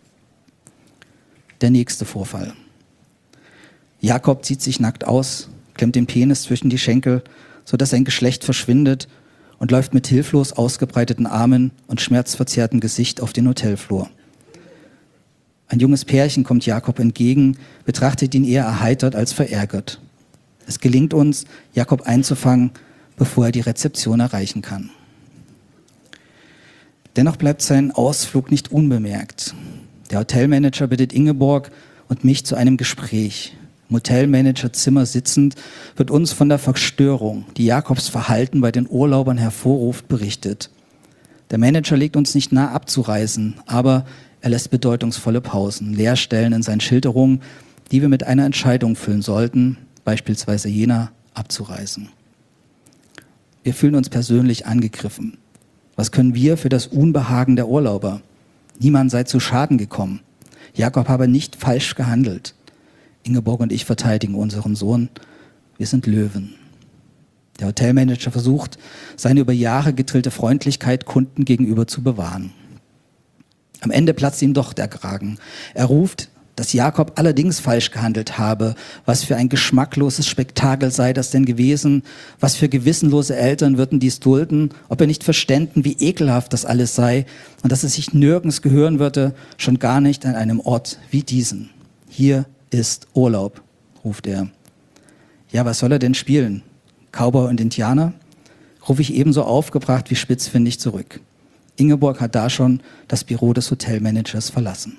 Der nächste Vorfall. Jakob zieht sich nackt aus, klemmt den Penis zwischen die Schenkel, sodass sein Geschlecht verschwindet und läuft mit hilflos ausgebreiteten Armen und schmerzverzerrtem Gesicht auf den Hotelflur. Ein junges Pärchen kommt Jakob entgegen, betrachtet ihn eher erheitert als verärgert. Es gelingt uns, Jakob einzufangen, bevor er die Rezeption erreichen kann. Dennoch bleibt sein Ausflug nicht unbemerkt. Der Hotelmanager bittet Ingeborg und mich zu einem Gespräch. Im Hotelmanagerzimmer sitzend wird uns von der Verstörung, die Jakobs Verhalten bei den Urlaubern hervorruft, berichtet. Der Manager legt uns nicht nahe abzureisen, aber er lässt bedeutungsvolle Pausen, Leerstellen in seinen Schilderungen, die wir mit einer Entscheidung füllen sollten, beispielsweise jener, abzureisen. Wir fühlen uns persönlich angegriffen. Was können wir für das Unbehagen der Urlauber? Niemand sei zu Schaden gekommen. Jakob habe nicht falsch gehandelt. Ingeborg und ich verteidigen unseren Sohn. Wir sind Löwen. Der Hotelmanager versucht, seine über Jahre gedrillte Freundlichkeit Kunden gegenüber zu bewahren. Am Ende platzt ihm doch der Kragen. Er ruft, dass Jakob allerdings falsch gehandelt habe. Was für ein geschmackloses Spektakel sei das denn gewesen? Was für gewissenlose Eltern würden dies dulden? Ob er nicht verständen, wie ekelhaft das alles sei und dass es sich nirgends gehören würde, schon gar nicht an einem Ort wie diesen. Hier ist Urlaub, ruft er. Ja, was soll er denn spielen? Cowboy und Indianer? Rufe ich ebenso aufgebracht wie spitzfindig zurück. Ingeborg hat da schon das Büro des Hotelmanagers verlassen.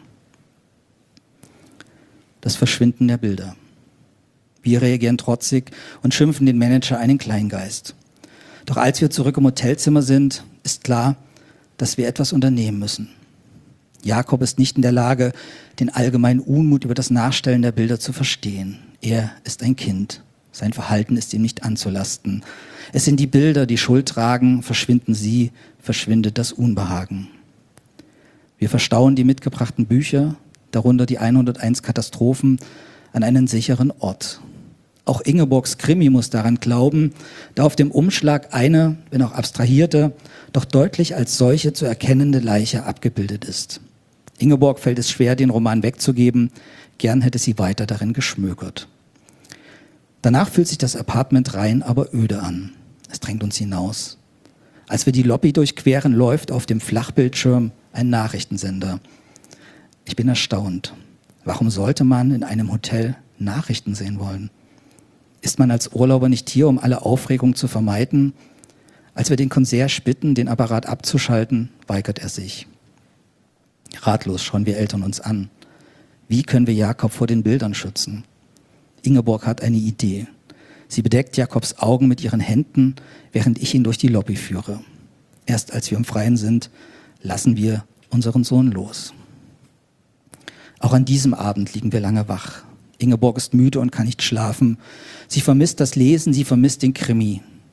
Das Verschwinden der Bilder. Wir reagieren trotzig und schimpfen den Manager einen Kleingeist. Doch als wir zurück im Hotelzimmer sind, ist klar, dass wir etwas unternehmen müssen. Jakob ist nicht in der Lage, den allgemeinen Unmut über das Nachstellen der Bilder zu verstehen. Er ist ein Kind. Sein Verhalten ist ihm nicht anzulasten. Es sind die Bilder, die Schuld tragen, verschwinden sie, verschwindet das Unbehagen. Wir verstauen die mitgebrachten Bücher, darunter die hunderteins Katastrophen, an einen sicheren Ort. Auch Ingeborgs Krimi muss daran glauben, da auf dem Umschlag eine, wenn auch abstrahierte, doch deutlich als solche zu erkennende Leiche abgebildet ist. Ingeborg fällt es schwer, den Roman wegzugeben, gern hätte sie weiter darin geschmökert. Danach fühlt sich das Apartment rein, aber öde an. Es drängt uns hinaus. Als wir die Lobby durchqueren, läuft auf dem Flachbildschirm ein Nachrichtensender. Ich bin erstaunt. Warum sollte man in einem Hotel Nachrichten sehen wollen? Ist man als Urlauber nicht hier, um alle Aufregung zu vermeiden? Als wir den Concierge bitten, den Apparat abzuschalten, weigert er sich. Ratlos schauen wir Eltern uns an. Wie können wir Jakob vor den Bildern schützen? Ingeborg hat eine Idee. Sie bedeckt Jakobs Augen mit ihren Händen, während ich ihn durch die Lobby führe. Erst als wir im Freien sind, lassen wir unseren Sohn los. Auch an diesem Abend liegen wir lange wach. Ingeborg ist müde und kann nicht schlafen. Sie vermisst das Lesen, sie vermisst den Krimi.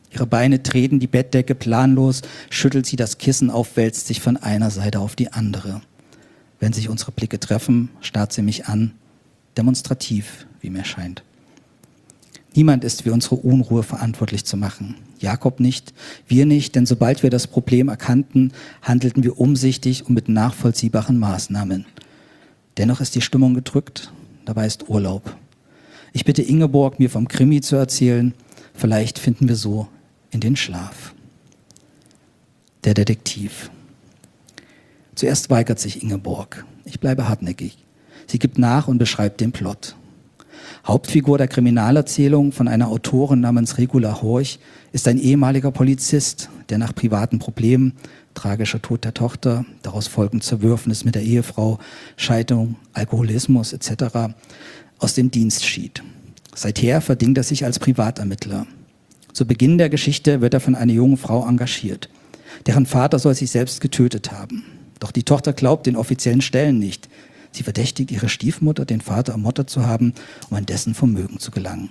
Ihre Beine treten die Bettdecke planlos, schüttelt sie das Kissen auf, wälzt sich von einer Seite auf die andere. Wenn sich unsere Blicke treffen, starrt sie mich an, demonstrativ, wie mir scheint. Niemand ist für unsere Unruhe verantwortlich zu machen. Jakob nicht, wir nicht, denn sobald wir das Problem erkannten, handelten wir umsichtig und mit nachvollziehbaren Maßnahmen. Dennoch ist die Stimmung gedrückt, dabei ist Urlaub. Ich bitte Ingeborg, mir vom Krimi zu erzählen, vielleicht finden wir so in den Schlaf. Der Detektiv. Zuerst weigert sich Ingeborg. Ich bleibe hartnäckig. Sie gibt nach und beschreibt den Plot. Hauptfigur der Kriminalerzählung von einer Autorin namens Regula Horch ist ein ehemaliger Polizist, der nach privaten Problemen, tragischer Tod der Tochter, daraus folgend Zerwürfnis mit der Ehefrau, Scheidung, Alkoholismus et cetera aus dem Dienst schied. Seither verdingt er sich als Privatermittler. Zu Beginn der Geschichte wird er von einer jungen Frau engagiert. Deren Vater soll sich selbst getötet haben. Doch die Tochter glaubt den offiziellen Stellen nicht. Sie verdächtigt ihre Stiefmutter, den Vater ermordet zu haben, um an dessen Vermögen zu gelangen.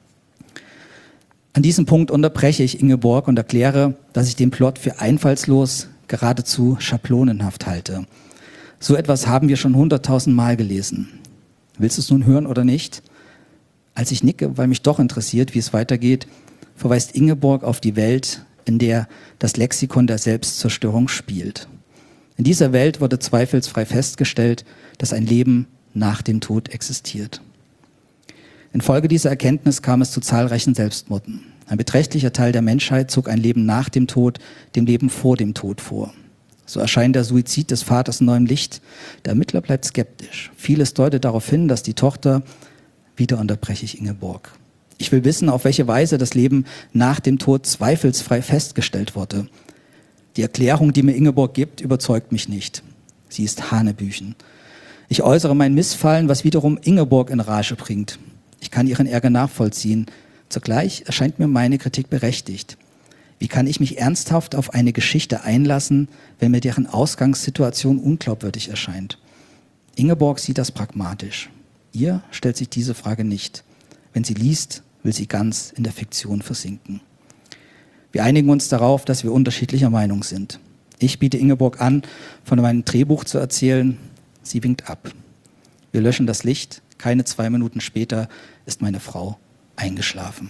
An diesem Punkt unterbreche ich Ingeborg und erkläre, dass ich den Plot für einfallslos, geradezu schablonenhaft halte. So etwas haben wir schon hunderttausend Mal gelesen. Willst du es nun hören oder nicht? Als ich nicke, weil mich doch interessiert, wie es weitergeht, verweist Ingeborg auf die Welt, in der das Lexikon der Selbstzerstörung spielt. In dieser Welt wurde zweifelsfrei festgestellt, dass ein Leben nach dem Tod existiert. Infolge dieser Erkenntnis kam es zu zahlreichen Selbstmorden. Ein beträchtlicher Teil der Menschheit zog ein Leben nach dem Tod, dem Leben vor dem Tod vor. So erscheint der Suizid des Vaters in neuem Licht. Der Ermittler bleibt skeptisch. Vieles deutet darauf hin, dass die Tochter, wieder unterbreche ich Ingeborg. Ich will wissen, auf welche Weise das Leben nach dem Tod zweifelsfrei festgestellt wurde. Die Erklärung, die mir Ingeborg gibt, überzeugt mich nicht. Sie ist Hanebüchen. Ich äußere mein Missfallen, was wiederum Ingeborg in Rage bringt. Ich kann ihren Ärger nachvollziehen. Zugleich erscheint mir meine Kritik berechtigt. Wie kann ich mich ernsthaft auf eine Geschichte einlassen, wenn mir deren Ausgangssituation unglaubwürdig erscheint? Ingeborg sieht das pragmatisch. Ihr stellt sich diese Frage nicht. Wenn sie liest, will sie ganz in der Fiktion versinken. Wir einigen uns darauf, dass wir unterschiedlicher Meinung sind. Ich biete Ingeborg an, von meinem Drehbuch zu erzählen. Sie winkt ab. Wir löschen das Licht. Keine zwei Minuten später ist meine Frau eingeschlafen.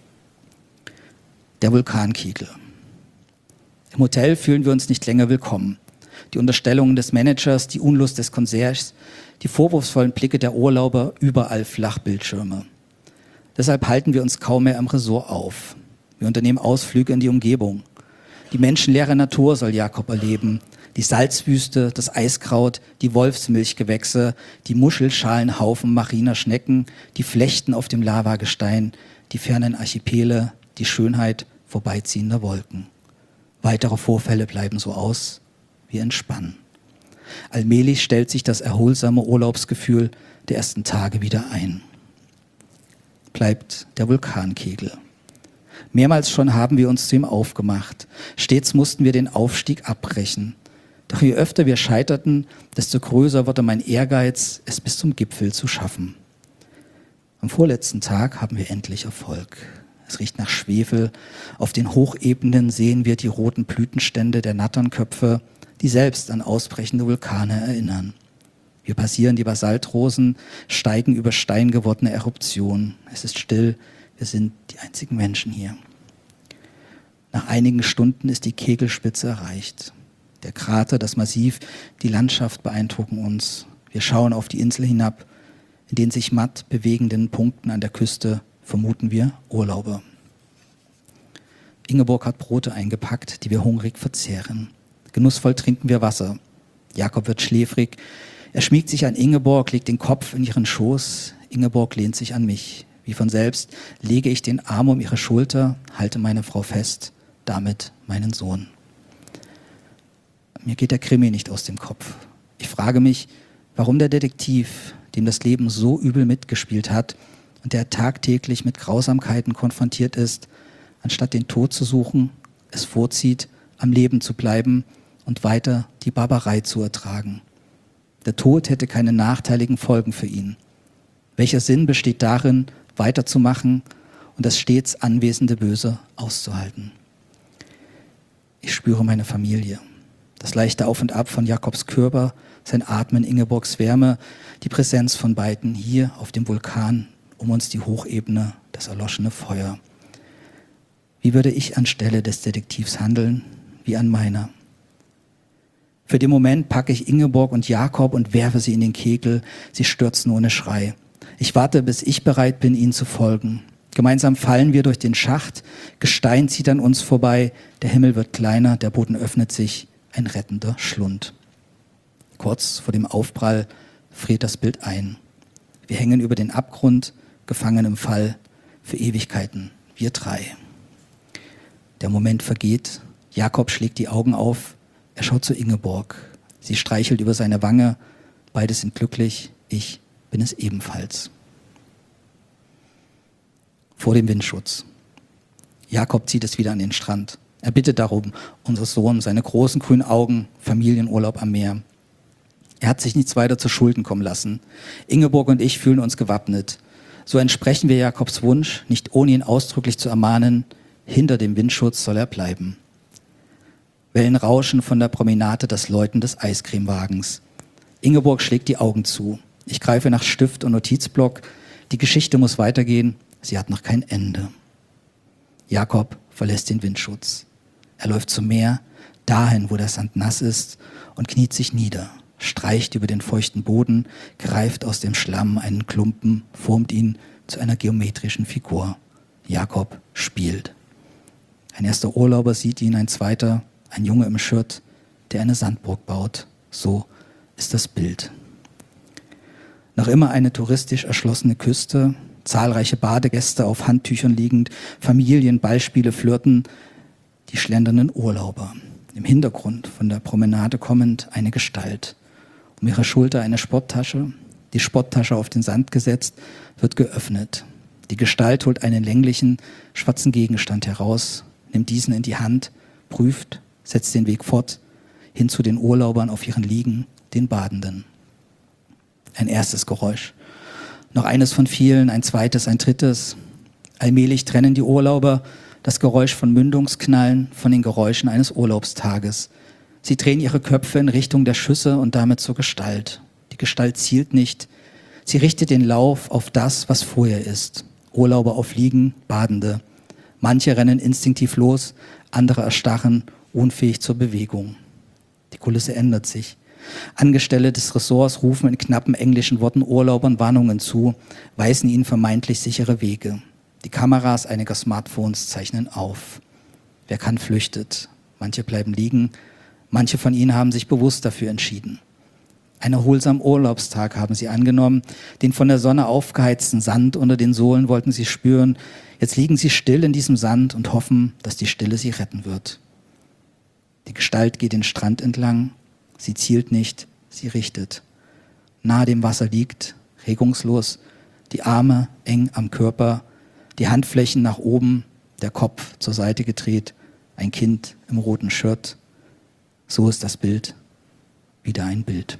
Der Vulkankegel. Im Hotel fühlen wir uns nicht länger willkommen. Die Unterstellungen des Managers, die Unlust des Concierges, die vorwurfsvollen Blicke der Urlauber, überall Flachbildschirme. Deshalb halten wir uns kaum mehr am Resort auf. Wir unternehmen Ausflüge in die Umgebung. Die menschenleere Natur soll Jakob erleben. Die Salzwüste, das Eiskraut, die Wolfsmilchgewächse, die Muschelschalenhaufen mariner Schnecken, die Flechten auf dem Lavagestein, die fernen Archipele, die Schönheit vorbeiziehender Wolken. Weitere Vorfälle bleiben so aus, wir entspannen. Allmählich stellt sich das erholsame Urlaubsgefühl der ersten Tage wieder ein. Bleibt der Vulkankegel. Mehrmals schon haben wir uns zu ihm aufgemacht. Stets mussten wir den Aufstieg abbrechen. Doch je öfter wir scheiterten, desto größer wurde mein Ehrgeiz, es bis zum Gipfel zu schaffen. Am vorletzten Tag haben wir endlich Erfolg. Es riecht nach Schwefel. Auf den Hochebenen sehen wir die roten Blütenstände der Natternköpfe, die selbst an ausbrechende Vulkane erinnern. Wir passieren die Basaltrosen, steigen über steingewordene Eruptionen. Es ist still, wir sind die einzigen Menschen hier. Nach einigen Stunden ist die Kegelspitze erreicht. Der Krater, das Massiv, die Landschaft beeindrucken uns. Wir schauen auf die Insel hinab. In den sich matt bewegenden Punkten an der Küste vermuten wir Urlauber. Ingeborg hat Brote eingepackt, die wir hungrig verzehren. Genussvoll trinken wir Wasser. Jakob wird schläfrig. Er schmiegt sich an Ingeborg, legt den Kopf in ihren Schoß. Ingeborg lehnt sich an mich. Wie von selbst lege ich den Arm um ihre Schulter, halte meine Frau fest, damit meinen Sohn. Mir geht der Krimi nicht aus dem Kopf. Ich frage mich, warum der Detektiv, dem das Leben so übel mitgespielt hat und der tagtäglich mit Grausamkeiten konfrontiert ist, anstatt den Tod zu suchen, es vorzieht, am Leben zu bleiben und weiter die Barbarei zu ertragen. Der Tod hätte keine nachteiligen Folgen für ihn. Welcher Sinn besteht darin, weiterzumachen und das stets anwesende Böse auszuhalten. Ich spüre meine Familie, das leichte Auf und Ab von Jakobs Körper, sein Atmen, Ingeborgs Wärme, die Präsenz von beiden hier auf dem Vulkan, um uns die Hochebene, das erloschene Feuer. Wie würde ich anstelle des Detektivs handeln, wie an meiner? Für den Moment packe ich Ingeborg und Jakob und werfe sie in den Kegel. Sie stürzen ohne Schrei. Ich warte, bis ich bereit bin, ihnen zu folgen. Gemeinsam fallen wir durch den Schacht. Gestein zieht an uns vorbei. Der Himmel wird kleiner, der Boden öffnet sich. Ein rettender Schlund. Kurz vor dem Aufprall friert das Bild ein. Wir hängen über den Abgrund, gefangen im Fall, für Ewigkeiten, wir drei. Der Moment vergeht. Jakob schlägt die Augen auf. Er schaut zu Ingeborg. Sie streichelt über seine Wange. Beide sind glücklich. Ich bin es ebenfalls. Vor dem Windschutz. Jakob zieht es wieder an den Strand. Er bittet darum, unser Sohn, seine großen grünen Augen, Familienurlaub am Meer. Er hat sich nichts weiter zu Schulden kommen lassen. Ingeborg und ich fühlen uns gewappnet. So entsprechen wir Jakobs Wunsch, nicht ohne ihn ausdrücklich zu ermahnen, hinter dem Windschutz soll er bleiben. Wellen rauschen von der Promenade, das Läuten des Eiscremewagens. Ingeborg schlägt die Augen zu. Ich greife nach Stift und Notizblock. Die Geschichte muss weitergehen. Sie hat noch kein Ende. Jakob verlässt den Windschutz. Er läuft zum Meer, dahin, wo der Sand nass ist, und kniet sich nieder, streicht über den feuchten Boden, greift aus dem Schlamm einen Klumpen, formt ihn zu einer geometrischen Figur. Jakob spielt. Ein erster Urlauber sieht ihn, ein zweiter, ein Junge im Shirt, der eine Sandburg baut. So ist das Bild. Noch immer eine touristisch erschlossene Küste, zahlreiche Badegäste auf Handtüchern liegend, Familien, Ballspiele, Flirten, die schlendernden Urlauber. Im Hintergrund, von der Promenade kommend, eine Gestalt. Um ihre Schulter eine Sporttasche, die Sporttasche auf den Sand gesetzt, wird geöffnet. Die Gestalt holt einen länglichen, schwarzen Gegenstand heraus, nimmt diesen in die Hand, prüft, setzt den Weg fort, hin zu den Urlaubern auf ihren Liegen, den Badenden. Ein erstes Geräusch. Noch eines von vielen, ein zweites, ein drittes. Allmählich trennen die Urlauber das Geräusch von Mündungsknallen von den Geräuschen eines Urlaubstages. Sie drehen ihre Köpfe in Richtung der Schüsse und damit zur Gestalt. Die Gestalt zielt nicht. Sie richtet den Lauf auf das, was vorher ist. Urlauber auf Liegen, Badende. Manche rennen instinktiv los, andere erstarren, unfähig zur Bewegung. Die Kulisse ändert sich. Angestellte des Ressorts rufen in knappen englischen Worten Urlaubern Warnungen zu, weisen ihnen vermeintlich sichere Wege. Die Kameras einiger Smartphones zeichnen auf. Wer kann, flüchtet. Manche bleiben liegen. Manche von ihnen haben sich bewusst dafür entschieden. Einen erholsamen Urlaubstag haben sie angenommen. Den von der Sonne aufgeheizten Sand unter den Sohlen wollten sie spüren. Jetzt liegen sie still in diesem Sand und hoffen, dass die Stille sie retten wird. Die Gestalt geht den Strand entlang. Sie zielt nicht, sie richtet. Nahe dem Wasser liegt, regungslos, die Arme eng am Körper, die Handflächen nach oben, der Kopf zur Seite gedreht, ein Kind im roten Shirt. So ist das Bild, wieder ein Bild.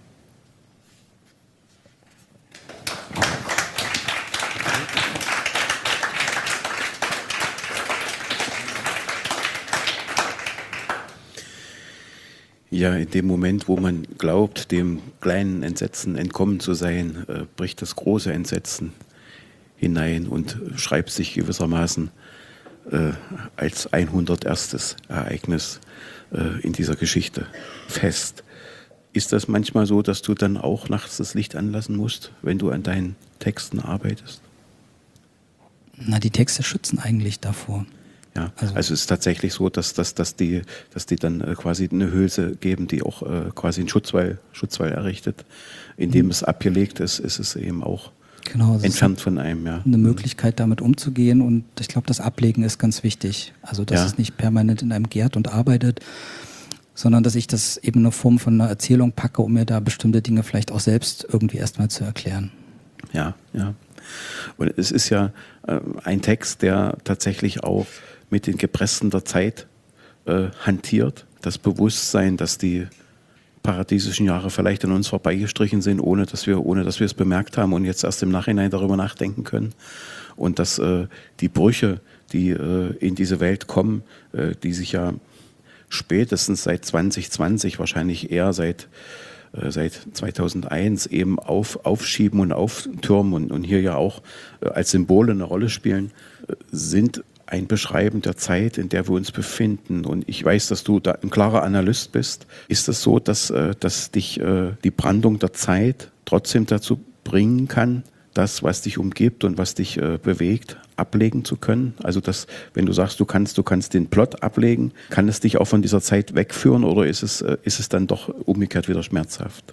Ja, in dem Moment, wo man glaubt, dem kleinen Entsetzen entkommen zu sein, äh, bricht das große Entsetzen hinein und schreibt sich gewissermaßen äh, als hunderterstes Ereignis äh, in dieser Geschichte fest. Ist das manchmal so, dass du dann auch nachts das Licht anlassen musst, wenn du an deinen Texten arbeitest? Na, die Texte schützen eigentlich davor. Ja, also, also es ist tatsächlich so, dass, dass, dass, die, dass die dann äh, quasi eine Hülse geben, die auch äh, quasi einen Schutzwall, Schutzwall errichtet. Indem mhm. es abgelegt ist, ist es eben auch genau, entfernt von einem. Ja. Eine Möglichkeit, damit umzugehen, und ich glaube, das Ablegen ist ganz wichtig. Also dass ja. es nicht permanent in einem gärt und arbeitet, sondern dass ich das eben in eine Form von einer Erzählung packe, um mir da bestimmte Dinge vielleicht auch selbst irgendwie erstmal zu erklären. Ja, ja. Und es ist ja äh, ein Text, der tatsächlich auch mit den Gepressen der Zeit äh, hantiert. Das Bewusstsein, dass die paradiesischen Jahre vielleicht an uns vorbeigestrichen sind, ohne dass wir, ohne dass wir es bemerkt haben und jetzt erst im Nachhinein darüber nachdenken können. Und dass äh, die Brüche, die äh, in diese Welt kommen, äh, die sich ja spätestens seit zwanzig zwanzig, wahrscheinlich eher seit, äh, seit zweitausendeins eben auf, aufschieben und auftürmen und, und hier ja auch äh, als Symbole eine Rolle spielen, äh, sind ein Beschreiben der Zeit, in der wir uns befinden. Und ich weiß, dass du da ein klarer Analyst bist. Ist es so, dass, äh, dass dich äh, die Brandung der Zeit trotzdem dazu bringen kann, das, was dich umgibt und was dich äh, bewegt, ablegen zu können? Also dass, wenn du sagst, du kannst, du kannst den Plot ablegen, kann es dich auch von dieser Zeit wegführen oder ist es, äh, ist es dann doch umgekehrt wieder schmerzhaft?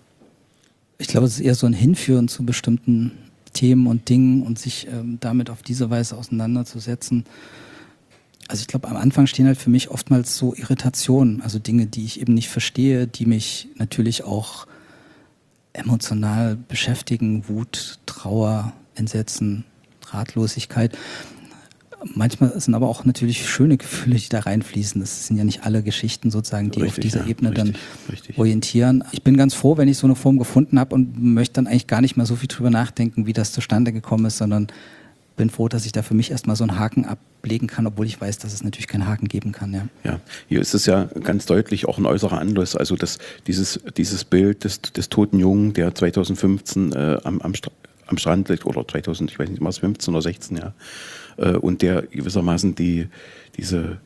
Ich glaube, es ist eher so ein Hinführen zu bestimmten Themen und Dingen und sich ähm, damit auf diese Weise auseinanderzusetzen. Also ich glaube, am Anfang stehen halt für mich oftmals so Irritationen, also Dinge, die ich eben nicht verstehe, die mich natürlich auch emotional beschäftigen, Wut, Trauer, Entsetzen, Ratlosigkeit. Manchmal sind aber auch natürlich schöne Gefühle, die da reinfließen. Das sind ja nicht alle Geschichten sozusagen, die richtig, auf dieser ja, Ebene richtig, dann richtig. orientieren. Ich bin ganz froh, wenn ich so eine Form gefunden habe und möchte dann eigentlich gar nicht mehr so viel drüber nachdenken, wie das zustande gekommen ist, sondern bin froh, dass ich da für mich erstmal so einen Haken ablegen kann, obwohl ich weiß, dass es natürlich keinen Haken geben kann. Ja, ja, hier ist es ja ganz deutlich auch ein äußerer Anlass. Also das, dieses, dieses Bild des, des toten Jungen, der zweitausendfünfzehn äh, am, am, St- am Strand liegt, oder zweitausend, ich weiß nicht, war es fünfzehn oder sechzehn, ja. Äh, und der gewissermaßen die, diese,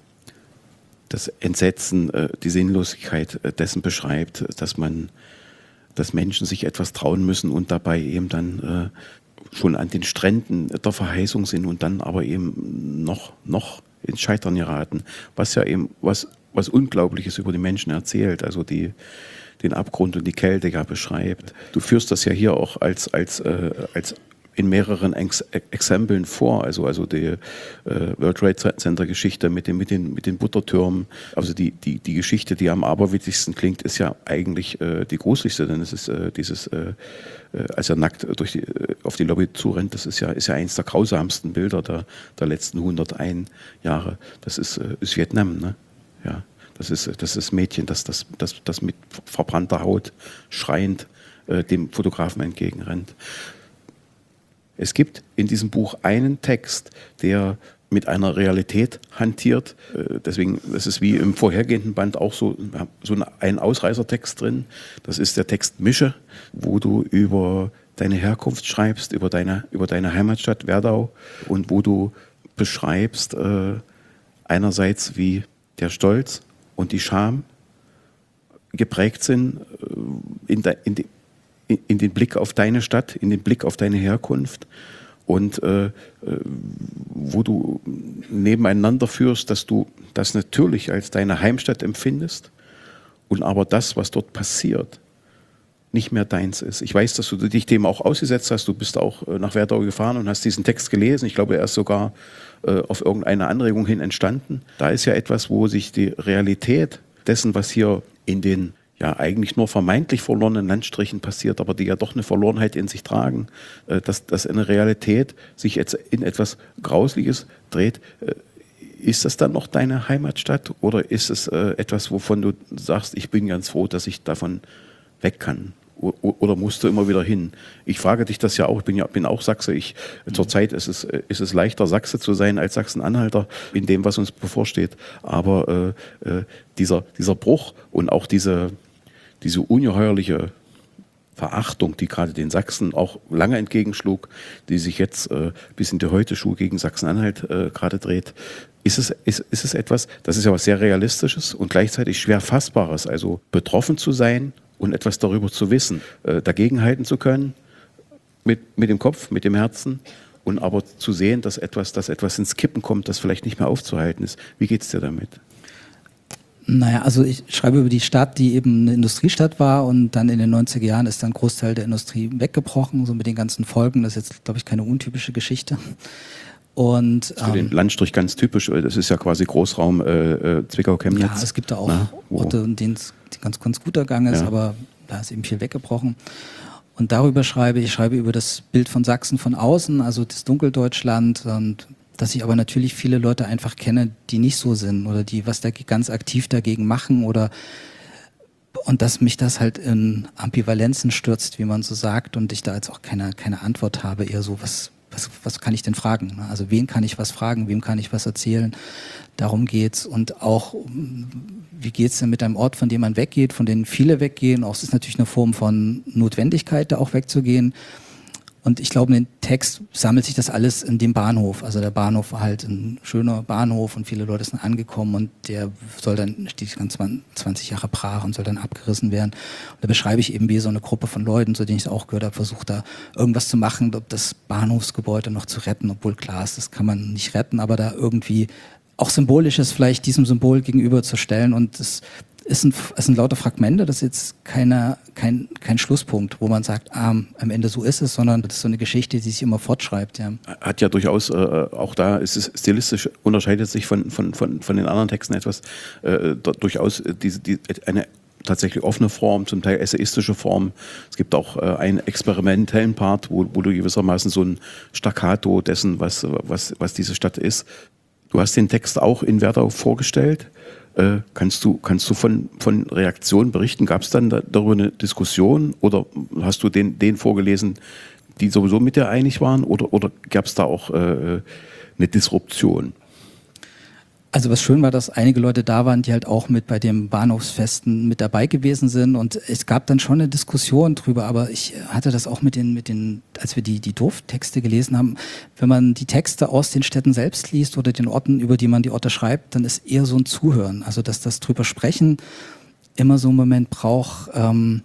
das Entsetzen, äh, die Sinnlosigkeit äh, dessen beschreibt, dass man, dass Menschen sich etwas trauen müssen und dabei eben dann äh, schon an den Stränden der Verheißung sind und dann aber eben noch, noch ins Scheitern geraten, was ja eben was, was Unglaubliches über die Menschen erzählt, also die, den Abgrund und die Kälte ja beschreibt. Du führst das ja hier auch als, als, äh, als in mehreren Ex- Exempeln vor, also, also die äh, World Trade Center Geschichte mit den, mit den, mit den Buttertürmen, also die, die, die Geschichte, die am aberwitzigsten klingt, ist ja eigentlich äh, die gruseligste, denn es ist äh, dieses, äh, äh, als er nackt durch die, äh, auf die Lobby zurennt, das ist ja, ist ja eins der grausamsten Bilder der, der letzten hunderteins Jahre, das ist, äh, ist Vietnam, ne? Ja, das ist, das ist Mädchen, das, das, das, das mit verbrannter Haut schreiend äh, dem Fotografen entgegenrennt. Es gibt in diesem Buch einen Text, der mit einer Realität hantiert. Deswegen, das ist wie im vorhergehenden Band auch so, so ein Ausreißertext drin. Das ist der Text Mische, wo du über deine Herkunft schreibst, über deine, über deine Heimatstadt Werdau und wo du beschreibst äh, einerseits, wie der Stolz und die Scham geprägt sind äh, in, de, in, de, in den Blick auf deine Stadt, in den Blick auf deine Herkunft und äh, wo du nebeneinander führst, dass du das natürlich als deine Heimstadt empfindest und aber das, was dort passiert, nicht mehr deins ist. Ich weiß, dass du dich dem auch ausgesetzt hast. Du bist auch nach Werdau gefahren und hast diesen Text gelesen. Ich glaube, er ist sogar äh, auf irgendeine Anregung hin entstanden. Da ist ja etwas, wo sich die Realität dessen, was hier in den ja eigentlich nur vermeintlich verlorenen Landstrichen passiert, aber die ja doch eine Verlorenheit in sich tragen, dass, dass eine Realität sich jetzt in etwas Grausliches dreht. Ist das dann noch deine Heimatstadt oder ist es etwas, wovon du sagst, ich bin ganz froh, dass ich davon weg kann? Oder musst du immer wieder hin? Ich frage dich das ja auch, ich bin ja bin auch Sachse. Ich, zurzeit ist es, ist es leichter, Sachse zu sein als Sachsen-Anhalter in dem, was uns bevorsteht. Aber äh, äh, dieser, dieser Bruch und auch diese, diese ungeheuerliche Verachtung, die gerade den Sachsen auch lange entgegenschlug, die sich jetzt äh, bis in die Heute-Schuh gegen Sachsen-Anhalt äh, gerade dreht, ist es, ist, ist es etwas, das ist ja was sehr Realistisches und gleichzeitig schwer Fassbares, also betroffen zu sein und etwas darüber zu wissen, äh, dagegenhalten zu können, mit, mit dem Kopf, mit dem Herzen und aber zu sehen, dass etwas, dass etwas ins Kippen kommt, das vielleicht nicht mehr aufzuhalten ist. Wie geht's dir damit? Naja, also ich schreibe über die Stadt, die eben eine Industriestadt war und dann in den neunziger Jahren ist dann ein Großteil der Industrie weggebrochen, so mit den ganzen Folgen. Das ist jetzt, glaube ich, keine untypische Geschichte. Und, für den ähm, Landstrich ganz typisch, das ist ja quasi Großraum äh, Zwickau-Chemnitz. Ja, es gibt da auch Na, Orte, in denen es ganz, ganz gut ergangen ist, ja. Aber da ist eben viel weggebrochen. Und darüber schreibe ich, ich schreibe über das Bild von Sachsen von außen, also das Dunkeldeutschland, und dass ich aber natürlich viele Leute einfach kenne, die nicht so sind oder die was da ganz aktiv dagegen machen oder Und dass mich das halt in Ambivalenzen stürzt, wie man so sagt, und ich da jetzt auch keine, keine Antwort habe, eher so, was, was, was kann ich denn fragen? Also wen kann ich was fragen, wem kann ich was erzählen? Darum geht's. Und auch, wie geht's denn mit einem Ort, von dem man weggeht, von dem viele weggehen? Auch es ist natürlich eine Form von Notwendigkeit, da auch wegzugehen. Und ich glaube, in dem Text sammelt sich das alles in dem Bahnhof. Also der Bahnhof war halt ein schöner Bahnhof und viele Leute sind angekommen und der soll dann, steht ganz zwanzig Jahre brach und soll dann abgerissen werden. Und da beschreibe ich eben, wie so eine Gruppe von Leuten, zu denen ich es auch gehört habe, versucht da irgendwas zu machen, das Bahnhofsgebäude noch zu retten, obwohl klar ist, das kann man nicht retten, aber da irgendwie auch Symbolisches vielleicht diesem Symbol gegenüberzustellen. Und das ist ein, es sind lauter Fragmente, das ist jetzt keine, kein, kein Schlusspunkt, wo man sagt, ah, am Ende so ist es, sondern das ist so eine Geschichte, die sich immer fortschreibt. Ja. Hat ja durchaus, äh, auch da ist es stilistisch, unterscheidet sich von, von, von, von den anderen Texten etwas, äh, durchaus diese, die, eine tatsächlich offene Form, zum Teil essayistische Form. Es gibt auch äh, einen experimentellen Part, wo, wo du gewissermaßen so ein Staccato dessen, was, was, was diese Stadt ist. Du hast den Text auch in Werdau vorgestellt. Äh, kannst du, kannst du von, von Reaktionen berichten? Gab es dann da, darüber eine Diskussion oder hast du den, den vorgelesen, die sowieso mit dir einig waren oder, oder gab es da auch äh, eine Disruption? Also was schön war, dass einige Leute da waren, die halt auch mit bei den Bahnhofsfesten mit dabei gewesen sind und es gab dann schon eine Diskussion drüber, aber ich hatte das auch mit den, mit den, als wir die, die Dorftexte gelesen haben, wenn man die Texte aus den Städten selbst liest oder den Orten, über die man die Orte schreibt, dann ist eher so ein Zuhören, also dass das drüber sprechen immer so einen Moment braucht, ähm,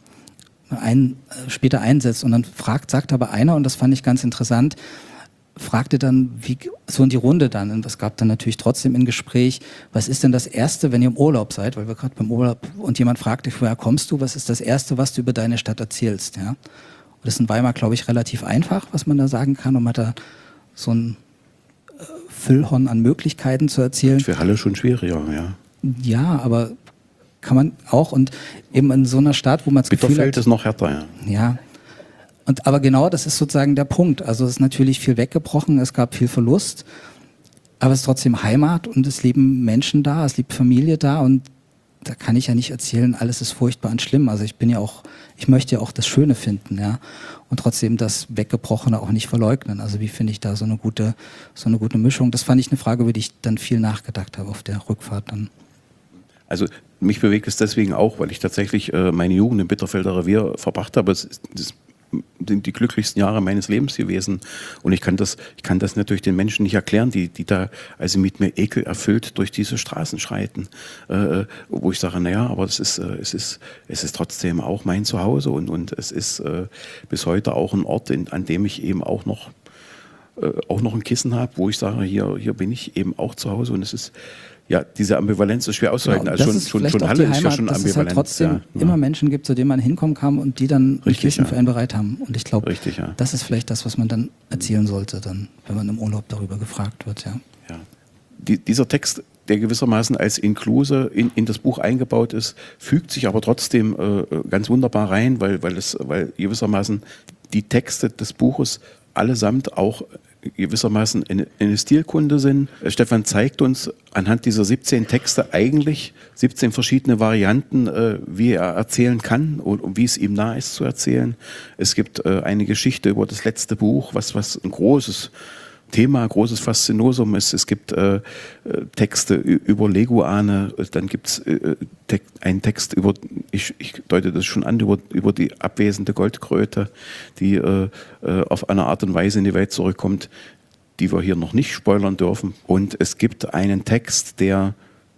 ein, später einsetzt und dann fragt, sagt aber einer, und das fand ich ganz interessant, fragte dann, wie, so in die Runde dann, und es gab dann natürlich trotzdem ein Gespräch, was ist denn das Erste, wenn ihr im Urlaub seid, weil wir gerade beim Urlaub, und jemand fragte, woher kommst du, was ist das Erste, was du über deine Stadt erzählst, ja? Und das ist in Weimar, glaube ich, relativ einfach, was man da sagen kann, und man hat da so ein äh, Füllhorn an Möglichkeiten zu erzählen. Für Halle schon schwieriger, ja. Ja, aber kann man auch, und eben in so einer Stadt, wo man das Gefühl hat... Bitterfeld ist noch härter, ja. Ja. Und, aber genau, das ist sozusagen der Punkt. Also es ist natürlich viel weggebrochen, es gab viel Verlust, aber es ist trotzdem Heimat und es leben Menschen da, es lebt Familie da, und da kann ich ja nicht erzählen, alles ist furchtbar und schlimm. Also ich bin ja auch, ich möchte ja auch das Schöne finden, ja, und trotzdem das Weggebrochene auch nicht verleugnen. Also wie finde ich da so eine gute, so eine gute Mischung? Das fand ich eine Frage, über die ich dann viel nachgedacht habe auf der Rückfahrt dann. Also mich bewegt es deswegen auch, weil ich tatsächlich äh, meine Jugend im Bitterfelder Revier verbracht habe. Es ist, das sind die glücklichsten Jahre meines Lebens gewesen. Und ich kann das, ich kann das natürlich den Menschen nicht erklären, die, die da also mit mir Ekel erfüllt durch diese Straßen schreiten. Äh, wo ich sage, naja, aber es ist, äh, es ist, es ist trotzdem auch mein Zuhause und, und es ist äh, bis heute auch ein Ort, in, an dem ich eben auch noch, äh, auch noch ein Kissen habe, wo ich sage, hier, hier bin ich eben auch zu Hause, und es ist, ja, diese Ambivalenz ist schwer auszuhalten. Genau, also schon, ist schon, vielleicht schon auch Halle die ist Heimat, ja schon dass Ambivalenz. es halt trotzdem ja, immer ja. Menschen gibt, zu denen man hinkommen kann und die dann ein Kissen ja. für einen bereit haben. Und ich glaube, ja. das ist vielleicht das, was man dann erzählen sollte, dann, wenn man im Urlaub darüber gefragt wird. Ja. Ja. Die, dieser Text, der gewissermaßen als Inkluse in, in das Buch eingebaut ist, fügt sich aber trotzdem äh, ganz wunderbar rein, weil, weil, es, weil gewissermaßen die Texte des Buches allesamt auch gewissermaßen eine, eine Stilkunde sind. Stefan zeigt uns anhand dieser siebzehn Texte eigentlich siebzehn verschiedene Varianten, äh, wie er erzählen kann und, und wie es ihm nahe ist zu erzählen. Es gibt äh, eine Geschichte über das letzte Buch, was, was ein großes Thema, großes Faszinosum ist. Es gibt äh, Texte über Leguane, dann gibt es äh, te- einen Text über, ich, ich deute das schon an, über, über die abwesende Goldkröte, die äh, äh, auf eine Art und Weise in die Welt zurückkommt, die wir hier noch nicht spoilern dürfen. Und es gibt einen Text, der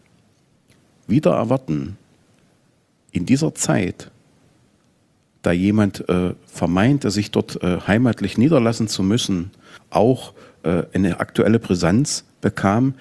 wieder erwarten, in dieser Zeit, da jemand äh, vermeinte, sich dort äh, heimatlich niederlassen zu müssen, auch äh, eine aktuelle Brisanz bekam,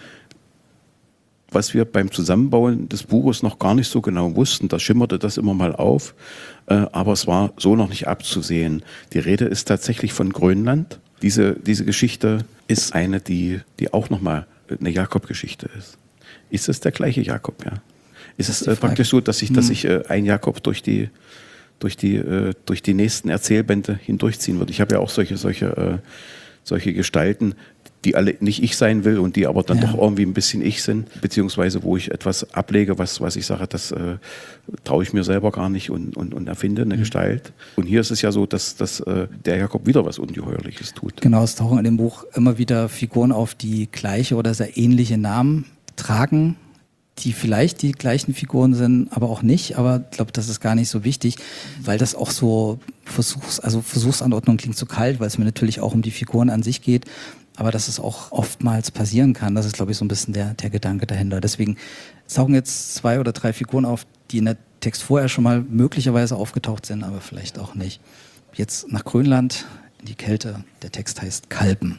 was wir beim Zusammenbauen des Buches noch gar nicht so genau wussten. Da schimmerte das immer mal auf, äh, aber es war so noch nicht abzusehen. Die Rede ist tatsächlich von Grönland. Diese, diese Geschichte ist eine, die, die auch nochmal eine Jakob-Geschichte ist. Ist es der gleiche Jakob, ja? Ist es äh, praktisch so, dass ich, dass ich äh, ein Jakob durch die durch die äh, durch die nächsten Erzählbände hindurchziehen würde? Ich habe ja auch solche solche äh, solche Gestalten, die alle nicht ich sein will und die aber dann Ja. doch irgendwie ein bisschen ich sind, beziehungsweise wo ich etwas ablege, was, was ich sage, das äh, traue ich mir selber gar nicht und, und, und erfinde eine mhm. Gestalt. Und hier ist es ja so, dass, dass äh, der Jakob wieder was Ungeheuerliches tut. Genau, es tauchen in dem Buch immer wieder Figuren auf, die gleiche oder sehr ähnliche Namen tragen, die vielleicht die gleichen Figuren sind, aber auch nicht. Aber ich glaube, das ist gar nicht so wichtig, weil das auch so Versuchs, also Versuchsanordnung klingt so kalt, weil es mir natürlich auch um die Figuren an sich geht. Aber dass es auch oftmals passieren kann, das ist, glaube ich, so ein bisschen der, der Gedanke dahinter. Deswegen tauchen jetzt zwei oder drei Figuren auf, die in der Text vorher schon mal möglicherweise aufgetaucht sind, aber vielleicht auch nicht. Jetzt nach Grönland, in die Kälte. Der Text heißt Kalben.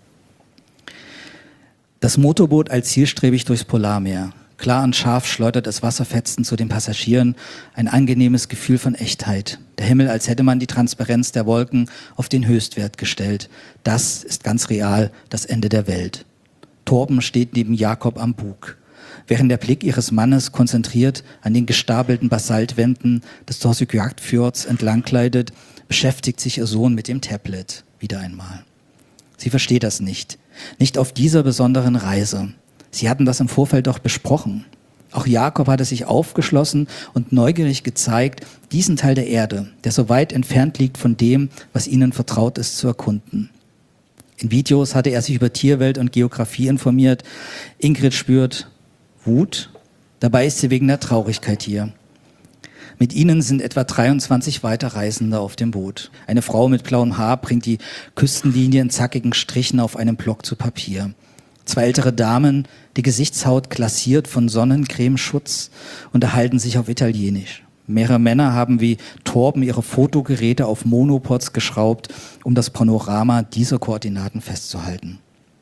Das Motorboot eilt zielstrebig durchs Polarmeer. Klar und scharf schleudert es Wasserfetzen zu den Passagieren, ein angenehmes Gefühl von Echtheit. Der Himmel, als hätte man die Transparenz der Wolken auf den Höchstwert gestellt. Das ist ganz real das Ende der Welt. Torben steht neben Jakob am Bug. Während der Blick ihres Mannes konzentriert an den gestapelten Basaltwänden des Torsvögötfjords entlangkleidet, beschäftigt sich ihr Sohn mit dem Tablet. Wieder einmal. Sie versteht das nicht. Nicht auf dieser besonderen Reise. Sie hatten das im Vorfeld doch besprochen. Auch Jakob hatte sich aufgeschlossen und neugierig gezeigt, diesen Teil der Erde, der so weit entfernt liegt von dem, was ihnen vertraut ist, zu erkunden. In Videos hatte er sich über Tierwelt und Geografie informiert. Ingrid spürt Wut. Dabei ist sie wegen der Traurigkeit hier. Mit ihnen sind etwa dreiundzwanzig Weiterreisende auf dem Boot. Eine Frau mit blauem Haar bringt die Küstenlinie in zackigen Strichen auf einem Block zu Papier. Zwei ältere Damen, die Gesichtshaut glasiert von Sonnencremeschutz, unterhalten sich auf Italienisch. Mehrere Männer haben wie Torben ihre Fotogeräte auf Monopods geschraubt, um das Panorama dieser Koordinaten festzuhalten.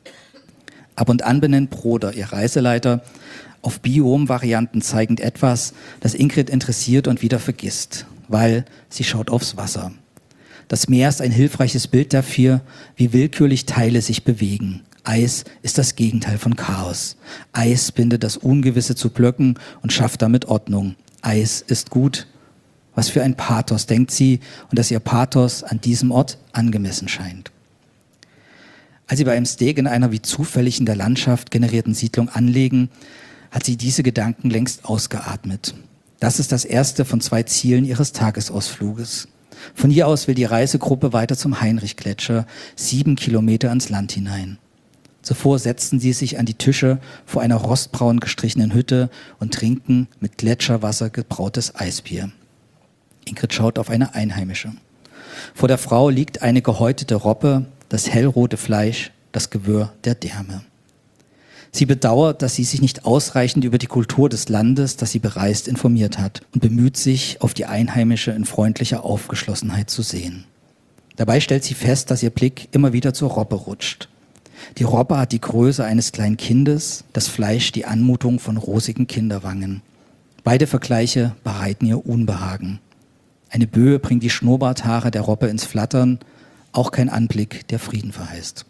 Ab und an benennt Broder, ihr Reiseleiter, auf Biom-Varianten zeigend etwas, das Ingrid interessiert und wieder vergisst, weil sie schaut aufs Wasser. Das Meer ist ein hilfreiches Bild dafür, wie willkürlich Teile sich bewegen. Eis ist das Gegenteil von Chaos. Eis bindet das Ungewisse zu Blöcken und schafft damit Ordnung. Eis ist gut. Was für ein Pathos, denkt sie, und dass ihr Pathos an diesem Ort angemessen scheint. Als sie bei einem Steak in einer wie zufällig in der Landschaft generierten Siedlung anlegen, hat sie diese Gedanken längst ausgeatmet. Das ist das erste von zwei Zielen ihres Tagesausfluges. Von hier aus will die Reisegruppe weiter zum Heinrich-Gletscher, sieben Kilometer ins Land hinein. Zuvor setzten sie sich an die Tische vor einer rostbraun gestrichenen Hütte und trinken mit Gletscherwasser gebrautes Eisbier. Ingrid schaut auf eine Einheimische. Vor der Frau liegt eine gehäutete Robbe, das hellrote Fleisch, das Gewürr der Därme. Sie bedauert, dass sie sich nicht ausreichend über die Kultur des Landes, das sie bereist, informiert hat und bemüht sich, auf die Einheimische in freundlicher Aufgeschlossenheit zu sehen. Dabei stellt sie fest, dass ihr Blick immer wieder zur Robbe rutscht. Die Robbe hat die Größe eines kleinen Kindes, das Fleisch die Anmutung von rosigen Kinderwangen. Beide Vergleiche bereiten ihr Unbehagen. Eine Böe bringt die Schnurrbarthaare der Robbe ins Flattern, auch kein Anblick, der Frieden verheißt.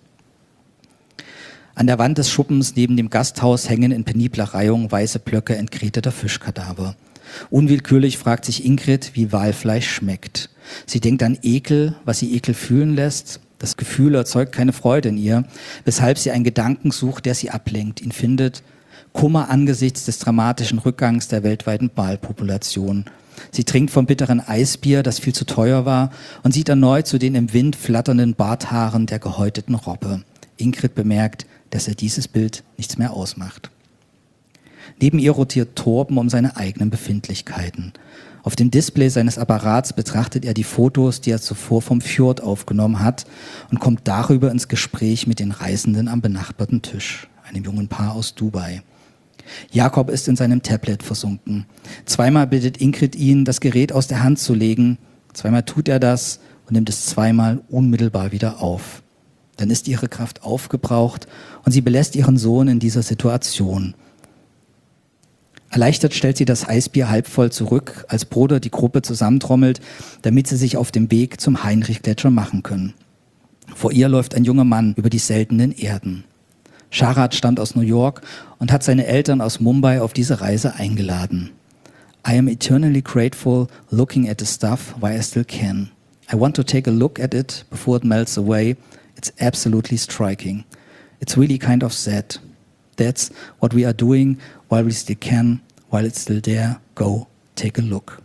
An der Wand des Schuppens neben dem Gasthaus hängen in penibler Reihung weiße Blöcke entgräteter Fischkadaver. Unwillkürlich fragt sich Ingrid, wie Walfleisch schmeckt. Sie denkt an Ekel, was sie Ekel fühlen lässt. Das Gefühl erzeugt keine Freude in ihr, weshalb sie einen Gedanken sucht, der sie ablenkt, ihn findet. Kummer angesichts des dramatischen Rückgangs der weltweiten Walpopulation. Sie trinkt vom bitteren Eisbier, das viel zu teuer war, und sieht erneut zu den im Wind flatternden Barthaaren der gehäuteten Robbe. Ingrid bemerkt, dass er dieses Bild nichts mehr ausmacht. Neben ihr rotiert Torben um seine eigenen Befindlichkeiten. Auf dem Display seines Apparats betrachtet er die Fotos, die er zuvor vom Fjord aufgenommen hat, und kommt darüber ins Gespräch mit den Reisenden am benachbarten Tisch, einem jungen Paar aus Dubai. Jakob ist in seinem Tablet versunken. Zweimal bittet Ingrid ihn, das Gerät aus der Hand zu legen. Zweimal tut er das und nimmt es zweimal unmittelbar wieder auf. Dann ist ihre Kraft aufgebraucht und sie belässt ihren Sohn in dieser Situation. Erleichtert stellt sie das Eisbier halb voll zurück, als Bruder die Gruppe zusammentrommelt, damit sie sich auf dem Weg zum Heinrich-Gletscher machen können. Vor ihr läuft ein junger Mann über die seltenen Erden. Sharad stammt aus New York und hat seine Eltern aus Mumbai auf diese Reise eingeladen. I am eternally grateful looking at the stuff while I still can. I want to take a look at it before it melts away. It's absolutely striking. It's really kind of sad. That's what we are doing while we still can, while it's still there. Go, take a look.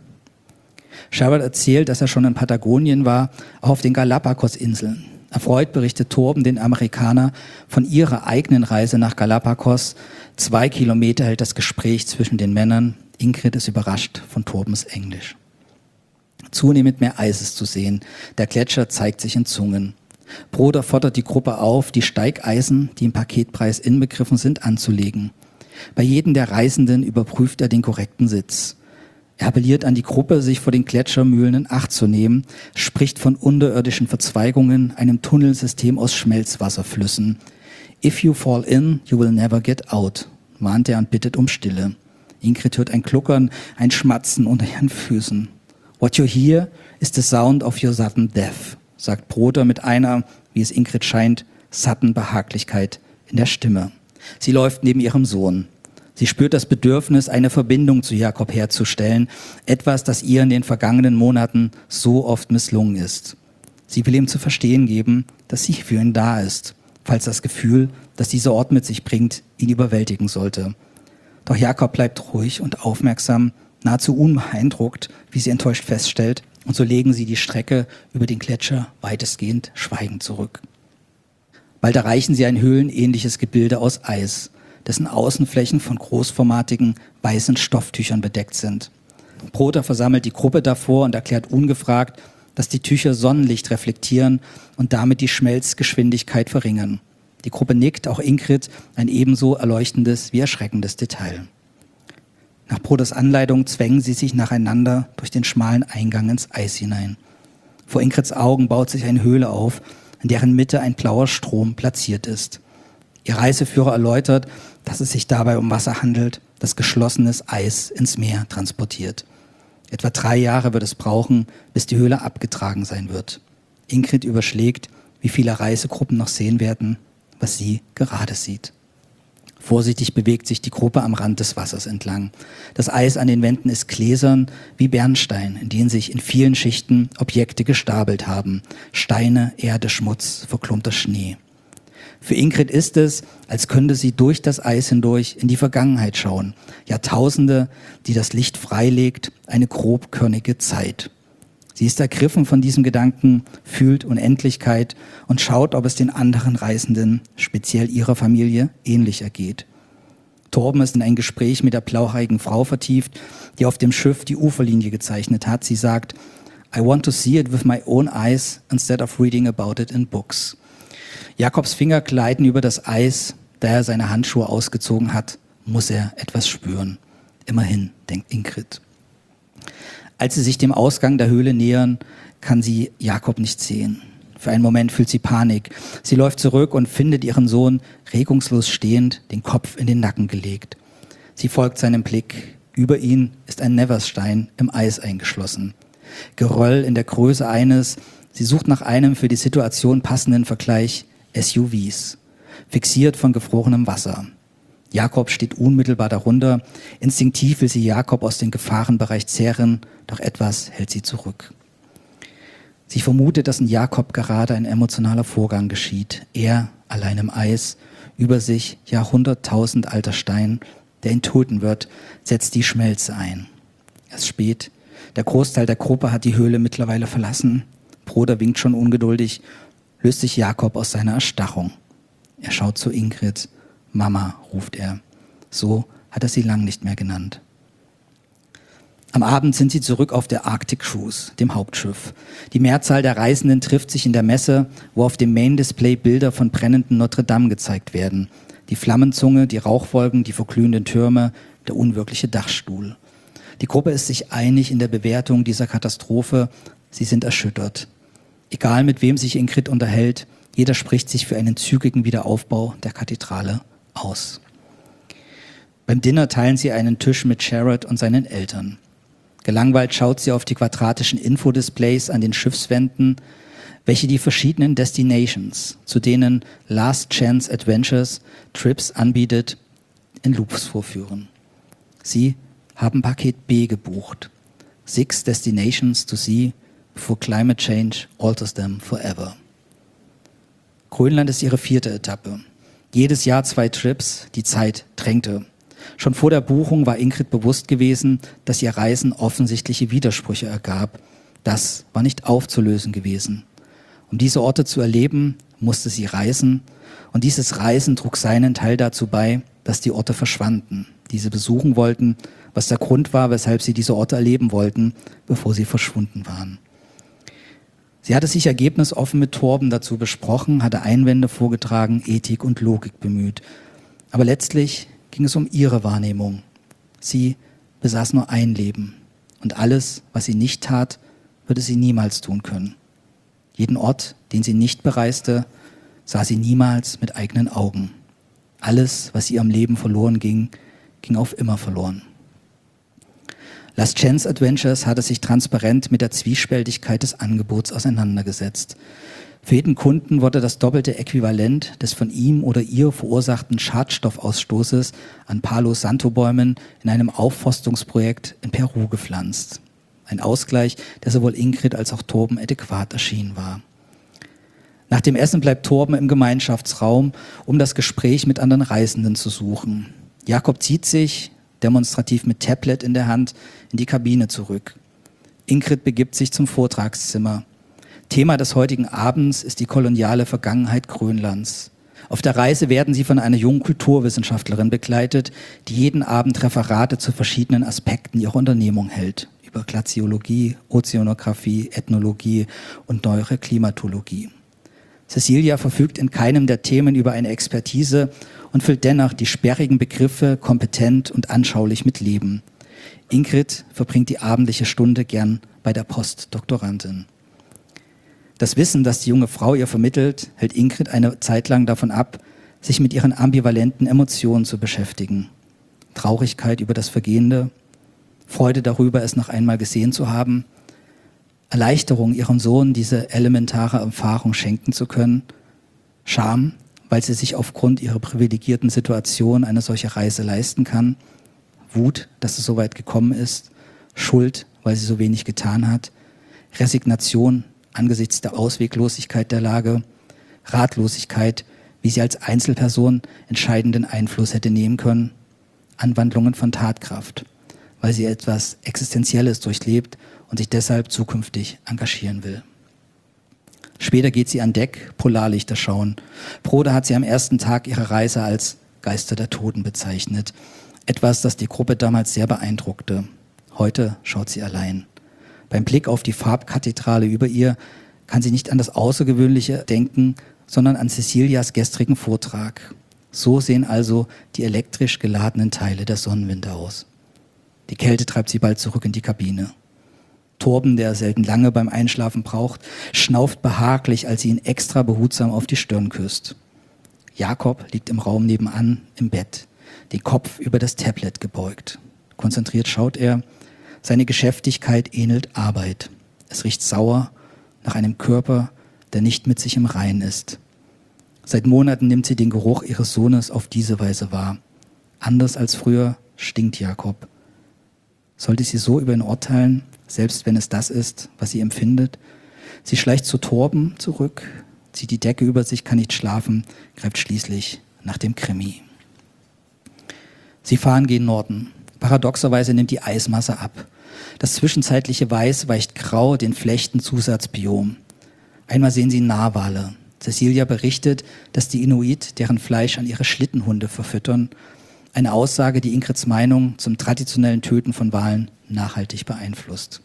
Sherrod erzählt, dass er schon in Patagonien war, auch auf den Galapagos-Inseln. Erfreut berichtet Torben den Amerikaner von ihrer eigenen Reise nach Galapagos. Zwei Kilometer hält das Gespräch zwischen den Männern. Ingrid ist überrascht von Torbens Englisch. Zunehmend mehr Eis ist zu sehen. Der Gletscher zeigt sich in Zungen. Broder fordert die Gruppe auf, die Steigeisen, die im Paketpreis inbegriffen sind, anzulegen. Bei jedem der Reisenden überprüft er den korrekten Sitz. Er appelliert an die Gruppe, sich vor den Gletschermühlen in Acht zu nehmen, spricht von unterirdischen Verzweigungen, einem Tunnelsystem aus Schmelzwasserflüssen. If you fall in, you will never get out, mahnt er und bittet um Stille. Ingrid hört ein Gluckern, ein Schmatzen unter ihren Füßen. What you hear is the sound of your sudden death, sagt Broder mit einer, wie es Ingrid scheint, satten Behaglichkeit in der Stimme. Sie läuft neben ihrem Sohn. Sie spürt das Bedürfnis, eine Verbindung zu Jakob herzustellen, etwas, das ihr in den vergangenen Monaten so oft misslungen ist. Sie will ihm zu verstehen geben, dass sie für ihn da ist, falls das Gefühl, das dieser Ort mit sich bringt, ihn überwältigen sollte. Doch Jakob bleibt ruhig und aufmerksam, nahezu unbeeindruckt, wie sie enttäuscht feststellt, und so legen sie die Strecke über den Gletscher weitestgehend schweigend zurück. Bald erreichen sie ein höhlenähnliches Gebilde aus Eis, dessen Außenflächen von großformatigen, weißen Stofftüchern bedeckt sind. Broder versammelt die Gruppe davor und erklärt ungefragt, dass die Tücher Sonnenlicht reflektieren und damit die Schmelzgeschwindigkeit verringern. Die Gruppe nickt, auch Ingrid, ein ebenso erleuchtendes wie erschreckendes Detail. Nach Broders Anleitung zwängen sie sich nacheinander durch den schmalen Eingang ins Eis hinein. Vor Ingrids Augen baut sich eine Höhle auf, in deren Mitte ein blauer Strom platziert ist. Ihr Reiseführer erläutert, dass es sich dabei um Wasser handelt, das geschlossenes Eis ins Meer transportiert. Etwa drei Jahre wird es brauchen, bis die Höhle abgetragen sein wird. Ingrid überschlägt, wie viele Reisegruppen noch sehen werden, was sie gerade sieht. Vorsichtig bewegt sich die Gruppe am Rand des Wassers entlang. Das Eis an den Wänden ist gläsern wie Bernstein, in denen sich in vielen Schichten Objekte gestapelt haben. Steine, Erde, Schmutz, verklumpter Schnee. Für Ingrid ist es, als könnte sie durch das Eis hindurch in die Vergangenheit schauen. Jahrtausende, die das Licht freilegt, eine grobkörnige Zeit. Sie ist ergriffen von diesem Gedanken, fühlt Unendlichkeit und schaut, ob es den anderen Reisenden, speziell ihrer Familie, ähnlich ergeht. Torben ist in ein Gespräch mit der blauhaarigen Frau vertieft, die auf dem Schiff die Uferlinie gezeichnet hat. Sie sagt, I want to see it with my own eyes instead of reading about it in books. Jakobs Finger gleiten über das Eis, da er seine Handschuhe ausgezogen hat, muss er etwas spüren. Immerhin, denkt Ingrid. Als sie sich dem Ausgang der Höhle nähern, kann sie Jakob nicht sehen. Für einen Moment fühlt sie Panik. Sie läuft zurück und findet ihren Sohn regungslos stehend, den Kopf in den Nacken gelegt. Sie folgt seinem Blick. Über ihn ist ein Neversstein im Eis eingeschlossen. Geröll in der Größe eines, sie sucht nach einem für die Situation passenden Vergleich, S U Vs, fixiert von gefrorenem Wasser. Jakob steht unmittelbar darunter. Instinktiv will sie Jakob aus dem Gefahrenbereich zehren, doch etwas hält sie zurück. Sie vermutet, dass in Jakob gerade ein emotionaler Vorgang geschieht. Er, allein im Eis, über sich jahrhunderttausend alter Stein, der ihn töten wird, setzt die Schmelze ein. Es ist spät. Der Großteil der Gruppe hat die Höhle mittlerweile verlassen. Broder winkt schon ungeduldig, löst sich Jakob aus seiner Erstarrung. Er schaut zu Ingrid. Mama, ruft er. So hat er sie lang nicht mehr genannt. Am Abend sind sie zurück auf der Arctic Cruise, dem Hauptschiff. Die Mehrzahl der Reisenden trifft sich in der Messe, wo auf dem Main-Display Bilder von brennenden Notre Dame gezeigt werden. Die Flammenzunge, die Rauchwolken, die verglühenden Türme, der unwirkliche Dachstuhl. Die Gruppe ist sich einig in der Bewertung dieser Katastrophe. Sie sind erschüttert. Egal mit wem sich Ingrid unterhält, jeder spricht sich für einen zügigen Wiederaufbau der Kathedrale aus. Beim Dinner teilen sie einen Tisch mit Sherrod und seinen Eltern. Gelangweilt schaut sie auf die quadratischen Infodisplays an den Schiffswänden, welche die verschiedenen Destinations, zu denen Last Chance Adventures Trips anbietet, in Loops vorführen. Sie haben Paket B gebucht. Six Destinations to see before climate change alters them forever. Grönland ist ihre vierte Etappe. Jedes Jahr zwei Trips, die Zeit drängte. Schon vor der Buchung war Ingrid bewusst gewesen, dass ihr Reisen offensichtliche Widersprüche ergab. Das war nicht aufzulösen gewesen. Um diese Orte zu erleben, musste sie reisen. Und dieses Reisen trug seinen Teil dazu bei, dass die Orte verschwanden, die sie besuchen wollten, was der Grund war, weshalb sie diese Orte erleben wollten, bevor sie verschwunden waren. Sie hatte sich ergebnisoffen mit Torben dazu besprochen, hatte Einwände vorgetragen, Ethik und Logik bemüht. Aber letztlich ging es um ihre Wahrnehmung. Sie besaß nur ein Leben. Und alles, was sie nicht tat, würde sie niemals tun können. Jeden Ort, den sie nicht bereiste, sah sie niemals mit eigenen Augen. Alles, was ihr am Leben verloren ging, ging auf immer verloren. Last Chance Adventures hatte sich transparent mit der Zwiespältigkeit des Angebots auseinandergesetzt. Für jeden Kunden wurde das doppelte Äquivalent des von ihm oder ihr verursachten Schadstoffausstoßes an Palo Santo-Bäumen in einem Aufforstungsprojekt in Peru gepflanzt. Ein Ausgleich, der sowohl Ingrid als auch Torben adäquat erschienen war. Nach dem Essen bleibt Torben im Gemeinschaftsraum, um das Gespräch mit anderen Reisenden zu suchen. Jakob zieht sich, demonstrativ mit Tablet in der Hand, in die Kabine zurück. Ingrid begibt sich zum Vortragszimmer. Thema des heutigen Abends ist die koloniale Vergangenheit Grönlands. Auf der Reise werden sie von einer jungen Kulturwissenschaftlerin begleitet, die jeden Abend Referate zu verschiedenen Aspekten ihrer Unternehmung hält. Über Glaziologie, Ozeanographie, Ethnologie und neuere Klimatologie. Cecilia verfügt in keinem der Themen über eine Expertise und füllt dennoch die sperrigen Begriffe kompetent und anschaulich mit Leben. Ingrid verbringt die abendliche Stunde gern bei der Postdoktorandin. Das Wissen, das die junge Frau ihr vermittelt, hält Ingrid eine Zeit lang davon ab, sich mit ihren ambivalenten Emotionen zu beschäftigen. Traurigkeit über das Vergehende, Freude darüber, es noch einmal gesehen zu haben, Erleichterung, ihrem Sohn diese elementare Erfahrung schenken zu können, Scham, weil sie sich aufgrund ihrer privilegierten Situation eine solche Reise leisten kann, Wut, dass es so weit gekommen ist, Schuld, weil sie so wenig getan hat, Resignation angesichts der Ausweglosigkeit der Lage, Ratlosigkeit, wie sie als Einzelperson entscheidenden Einfluss hätte nehmen können, Anwandlungen von Tatkraft, weil sie etwas Existenzielles durchlebt und sich deshalb zukünftig engagieren will. Später geht sie an Deck, Polarlichter schauen. Broder hat sie am ersten Tag ihrer Reise als Geister der Toten bezeichnet. Etwas, das die Gruppe damals sehr beeindruckte. Heute schaut sie allein. Beim Blick auf die Farbkathedrale über ihr kann sie nicht an das Außergewöhnliche denken, sondern an Cecilias gestrigen Vortrag. So sehen also die elektrisch geladenen Teile der Sonnenwinde aus. Die Kälte treibt sie bald zurück in die Kabine. Torben, der selten lange beim Einschlafen braucht, schnauft behaglich, als sie ihn extra behutsam auf die Stirn küsst. Jakob liegt im Raum nebenan im Bett, den Kopf über das Tablet gebeugt. Konzentriert schaut er. Seine Geschäftigkeit ähnelt Arbeit. Es riecht sauer nach einem Körper, der nicht mit sich im Reinen ist. Seit Monaten nimmt sie den Geruch ihres Sohnes auf diese Weise wahr. Anders als früher stinkt Jakob. Sollte sie so über ihn urteilen, selbst wenn es das ist, was sie empfindet? Sie schleicht zu Torben zurück, zieht die Decke über sich, kann nicht schlafen, greift schließlich nach dem Krimi. Sie fahren gen Norden. Paradoxerweise nimmt die Eismasse ab. Das zwischenzeitliche Weiß weicht grau, den Flechten Zusatzbiom. Einmal sehen sie Narwale. Cecilia berichtet, dass die Inuit deren Fleisch an ihre Schlittenhunde verfüttern. Eine Aussage, die Ingrids Meinung zum traditionellen Töten von Walen nachhaltig beeinflusst.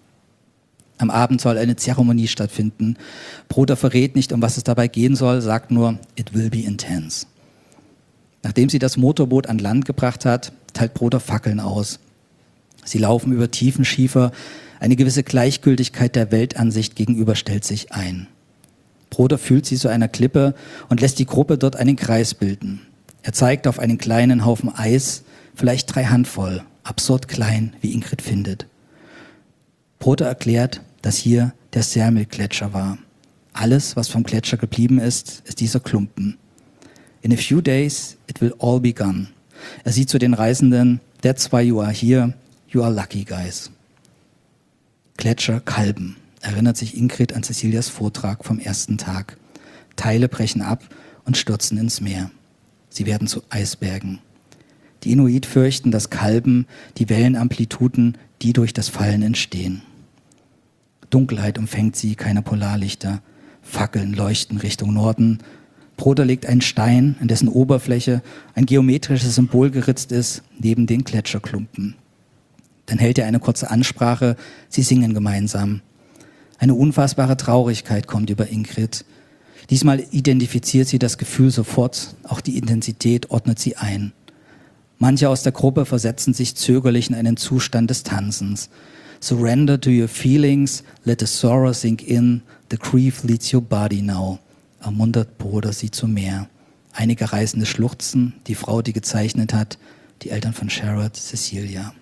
Am Abend soll eine Zeremonie stattfinden. Broder verrät nicht, um was es dabei gehen soll, sagt nur, it will be intense. Nachdem sie das Motorboot an Land gebracht hat, teilt Broder Fackeln aus. Sie laufen über tiefen Schiefer, eine gewisse Gleichgültigkeit der Weltansicht gegenüber stellt sich ein. Broder fühlt sie zu einer Klippe und lässt die Gruppe dort einen Kreis bilden. Er zeigt auf einen kleinen Haufen Eis, vielleicht drei Handvoll, absurd klein, wie Ingrid findet. Broder erklärt, dass hier der Särmelgletscher war. Alles, was vom Gletscher geblieben ist, ist dieser Klumpen. In a few days, it will all be gone. Er sieht zu den Reisenden, that's why you are here, you are lucky guys. Gletscher kalben, erinnert sich Ingrid an Cecilias Vortrag vom ersten Tag. Teile brechen ab und stürzen ins Meer. Sie werden zu Eisbergen. Die Inuit fürchten das Kalben, die Wellenamplituden, die durch das Fallen entstehen. Dunkelheit umfängt sie, keine Polarlichter. Fackeln leuchten Richtung Norden. Broder legt einen Stein, in dessen Oberfläche ein geometrisches Symbol geritzt ist, neben den Gletscherklumpen. Dann hält er eine kurze Ansprache, sie singen gemeinsam. Eine unfassbare Traurigkeit kommt über Ingrid. Diesmal identifiziert sie das Gefühl sofort, auch die Intensität ordnet sie ein. Manche aus der Gruppe versetzen sich zögerlich in einen Zustand des Tanzens. Surrender to your feelings, let the sorrow sink in, the grief leads your body now. Ermuntert Broder sie zu mehr. Einige reißende Schluchzen, die Frau, die gezeichnet hat, die Eltern von Sherrod, Cecilia.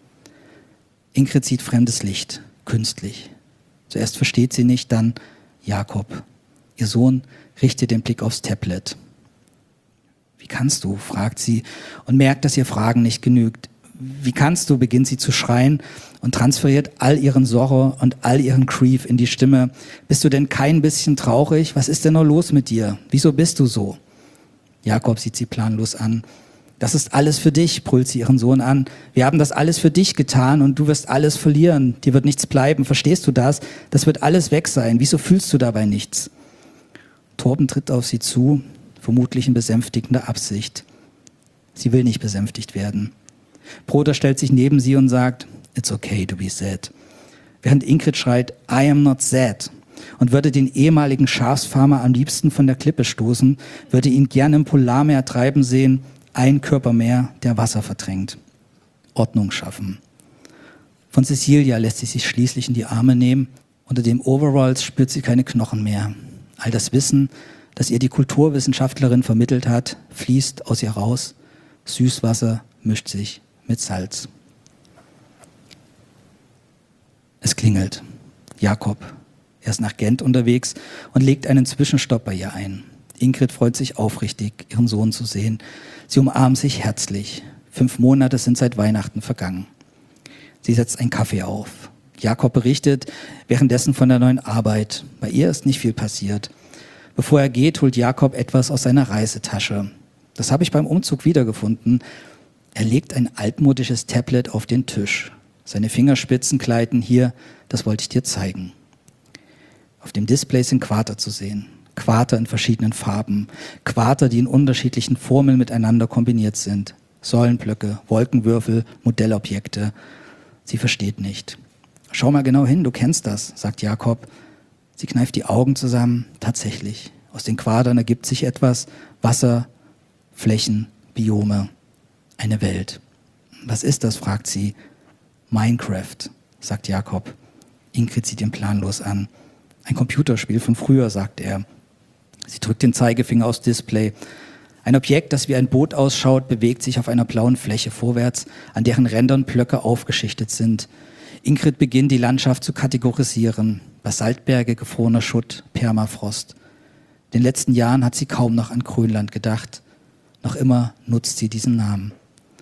Ingrid sieht fremdes Licht, künstlich. Zuerst versteht sie nicht, dann Jakob. Ihr Sohn richtet den Blick aufs Tablet. Wie kannst du, fragt sie und merkt, dass ihr Fragen nicht genügt. Wie kannst du, beginnt sie zu schreien und transferiert all ihren Sorrow und all ihren Grief in die Stimme. Bist du denn kein bisschen traurig? Was ist denn noch los mit dir? Wieso bist du so? Jakob sieht sie planlos an. Das ist alles für dich, brüllt sie ihren Sohn an. Wir haben das alles für dich getan und du wirst alles verlieren. Dir wird nichts bleiben, verstehst du das? Das wird alles weg sein. Wieso fühlst du dabei nichts? Torben tritt auf sie zu, vermutlich in besänftigender Absicht. Sie will nicht besänftigt werden. Broder stellt sich neben sie und sagt, it's okay to be sad. Während Ingrid schreit, I am not sad und würde den ehemaligen Schafsfarmer am liebsten von der Klippe stoßen, würde ihn gern im Polarmeer treiben sehen, ein Körper mehr, der Wasser verdrängt. Ordnung schaffen. Von Cecilia lässt sie sich schließlich in die Arme nehmen. Unter dem Overalls spürt sie keine Knochen mehr. All das Wissen, das ihr die Kulturwissenschaftlerin vermittelt hat, fließt aus ihr raus. Süßwasser mischt sich mit Salz. Es klingelt. Jakob. Er ist nach Gent unterwegs und legt einen Zwischenstopp bei ihr ein. Ingrid freut sich aufrichtig, ihren Sohn zu sehen. Sie umarmen sich herzlich. Fünf Monate sind seit Weihnachten vergangen. Sie setzt einen Kaffee auf. Jakob berichtet währenddessen von der neuen Arbeit. Bei ihr ist nicht viel passiert. Bevor er geht, holt Jakob etwas aus seiner Reisetasche. Das habe ich beim Umzug wiedergefunden. Er legt ein altmodisches Tablet auf den Tisch. Seine Fingerspitzen gleiten hier, das wollte ich dir zeigen. Auf dem Display sind Quader zu sehen. Quader in verschiedenen Farben. Quader, die in unterschiedlichen Formeln miteinander kombiniert sind. Säulenblöcke, Wolkenwürfel, Modellobjekte. Sie versteht nicht. Schau mal genau hin, du kennst das, sagt Jakob. Sie kneift die Augen zusammen. Tatsächlich. Aus den Quadern ergibt sich etwas. Wasser, Flächen, Biome. Eine Welt. Was ist das, fragt sie. Minecraft, sagt Jakob. Ingrid sieht ihn planlos an. Ein Computerspiel von früher, sagt er. Sie drückt den Zeigefinger aufs Display. Ein Objekt, das wie ein Boot ausschaut, bewegt sich auf einer blauen Fläche vorwärts, an deren Rändern Blöcke aufgeschichtet sind. Ingrid beginnt, die Landschaft zu kategorisieren. Basaltberge, gefrorener Schutt, Permafrost. In den letzten Jahren hat sie kaum noch an Grönland gedacht. Noch immer nutzt sie diesen Namen.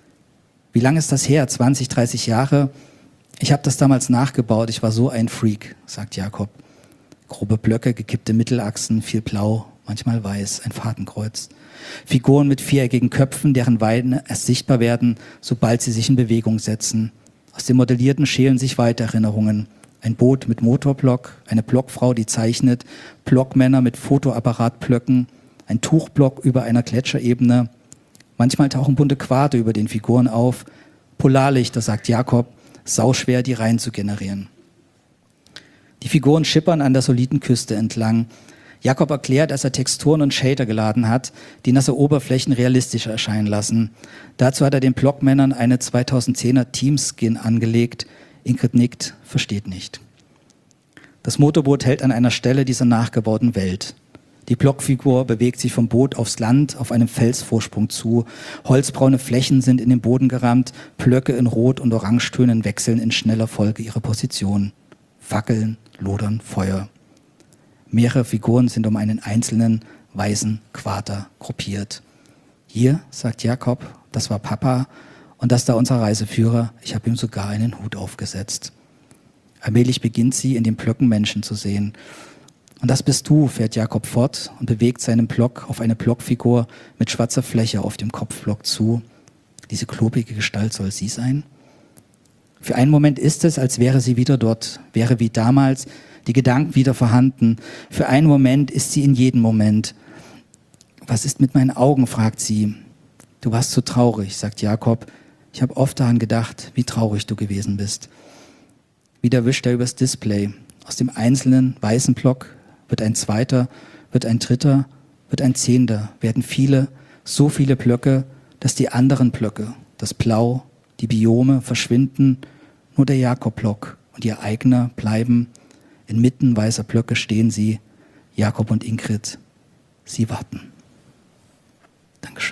Wie lange ist das her? zwanzig, dreißig Jahre? Ich habe das damals nachgebaut. Ich war so ein Freak, sagt Jakob. Grobe Blöcke, gekippte Mittelachsen, viel blau, manchmal weiß, ein Fadenkreuz. Figuren mit viereckigen Köpfen, deren Weiden erst sichtbar werden, sobald sie sich in Bewegung setzen. Aus dem Modellierten schälen sich weitere Erinnerungen. Ein Boot mit Motorblock, eine Blockfrau, die zeichnet, Blockmänner mit Fotoapparatblöcken, ein Tuchblock über einer Gletscherebene. Manchmal tauchen bunte Quader über den Figuren auf. Polarlichter, sagt Jakob, sauschwer, die Reihen zu generieren. Die Figuren schippern an der soliden Küste entlang. Jakob erklärt, dass er Texturen und Shader geladen hat, die nasse Oberflächen realistischer erscheinen lassen. Dazu hat er den Blockmännern eine zweitausendzehner Teamskin angelegt. Ingrid nickt, versteht nicht. Das Motorboot hält an einer Stelle dieser nachgebauten Welt. Die Blockfigur bewegt sich vom Boot aufs Land auf einem Felsvorsprung zu. Holzbraune Flächen sind in den Boden gerammt. Blöcke in Rot- und Orangetönen wechseln in schneller Folge ihre Position. Fackeln, lodern, Feuer. Mehrere Figuren sind um einen einzelnen weißen Quader gruppiert. Hier, sagt Jakob, das war Papa und das da unser Reiseführer. Ich habe ihm sogar einen Hut aufgesetzt. Allmählich beginnt sie, in den Blöcken Menschen zu sehen. Und das bist du, fährt Jakob fort und bewegt seinen Block auf eine Blockfigur mit schwarzer Fläche auf dem Kopfblock zu. Diese klobige Gestalt soll sie sein? Für einen Moment ist es, als wäre sie wieder dort, wäre wie damals, die Gedanken wieder vorhanden. Für einen Moment ist sie in jedem Moment. Was ist mit meinen Augen, fragt sie. Du warst so traurig, sagt Jakob. Ich habe oft daran gedacht, wie traurig du gewesen bist. Wieder wischt er übers Display. Aus dem einzelnen weißen Block wird ein zweiter, wird ein dritter, wird ein zehnter, werden viele, so viele Blöcke, dass die anderen Blöcke, das Blau, die Biome verschwinden, nur der Jakob-Block und ihr eigener bleiben. Inmitten weißer Blöcke stehen sie, Jakob und Ingrid. Sie warten. Dankeschön.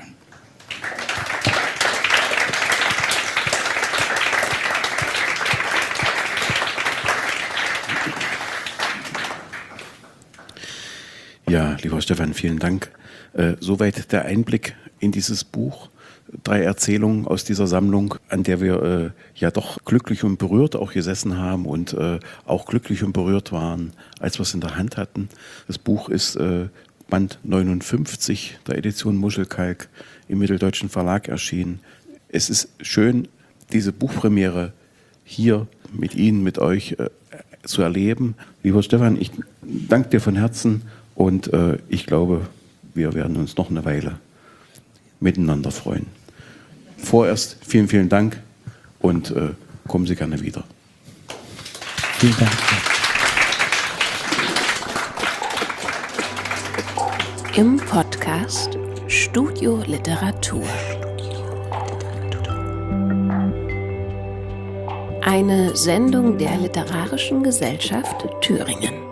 Ja, lieber Stefan, vielen Dank. Äh, soweit der Einblick in dieses Buch. Drei Erzählungen aus dieser Sammlung, an der wir äh, ja doch glücklich und berührt auch gesessen haben und äh, auch glücklich und berührt waren, als wir es in der Hand hatten. Das Buch ist äh, Band neunundfünfzig der Edition Muschelkalk im Mitteldeutschen Verlag erschienen. Es ist schön, diese Buchpremiere hier mit Ihnen, mit euch äh, zu erleben. Lieber Stefan, ich danke dir von Herzen und äh, ich glaube, wir werden uns noch eine Weile miteinander freuen. Vorerst vielen, vielen Dank und äh, kommen Sie gerne wieder. Vielen Dank. Im Podcast Studio Literatur. Eine Sendung der Literarischen Gesellschaft Thüringen.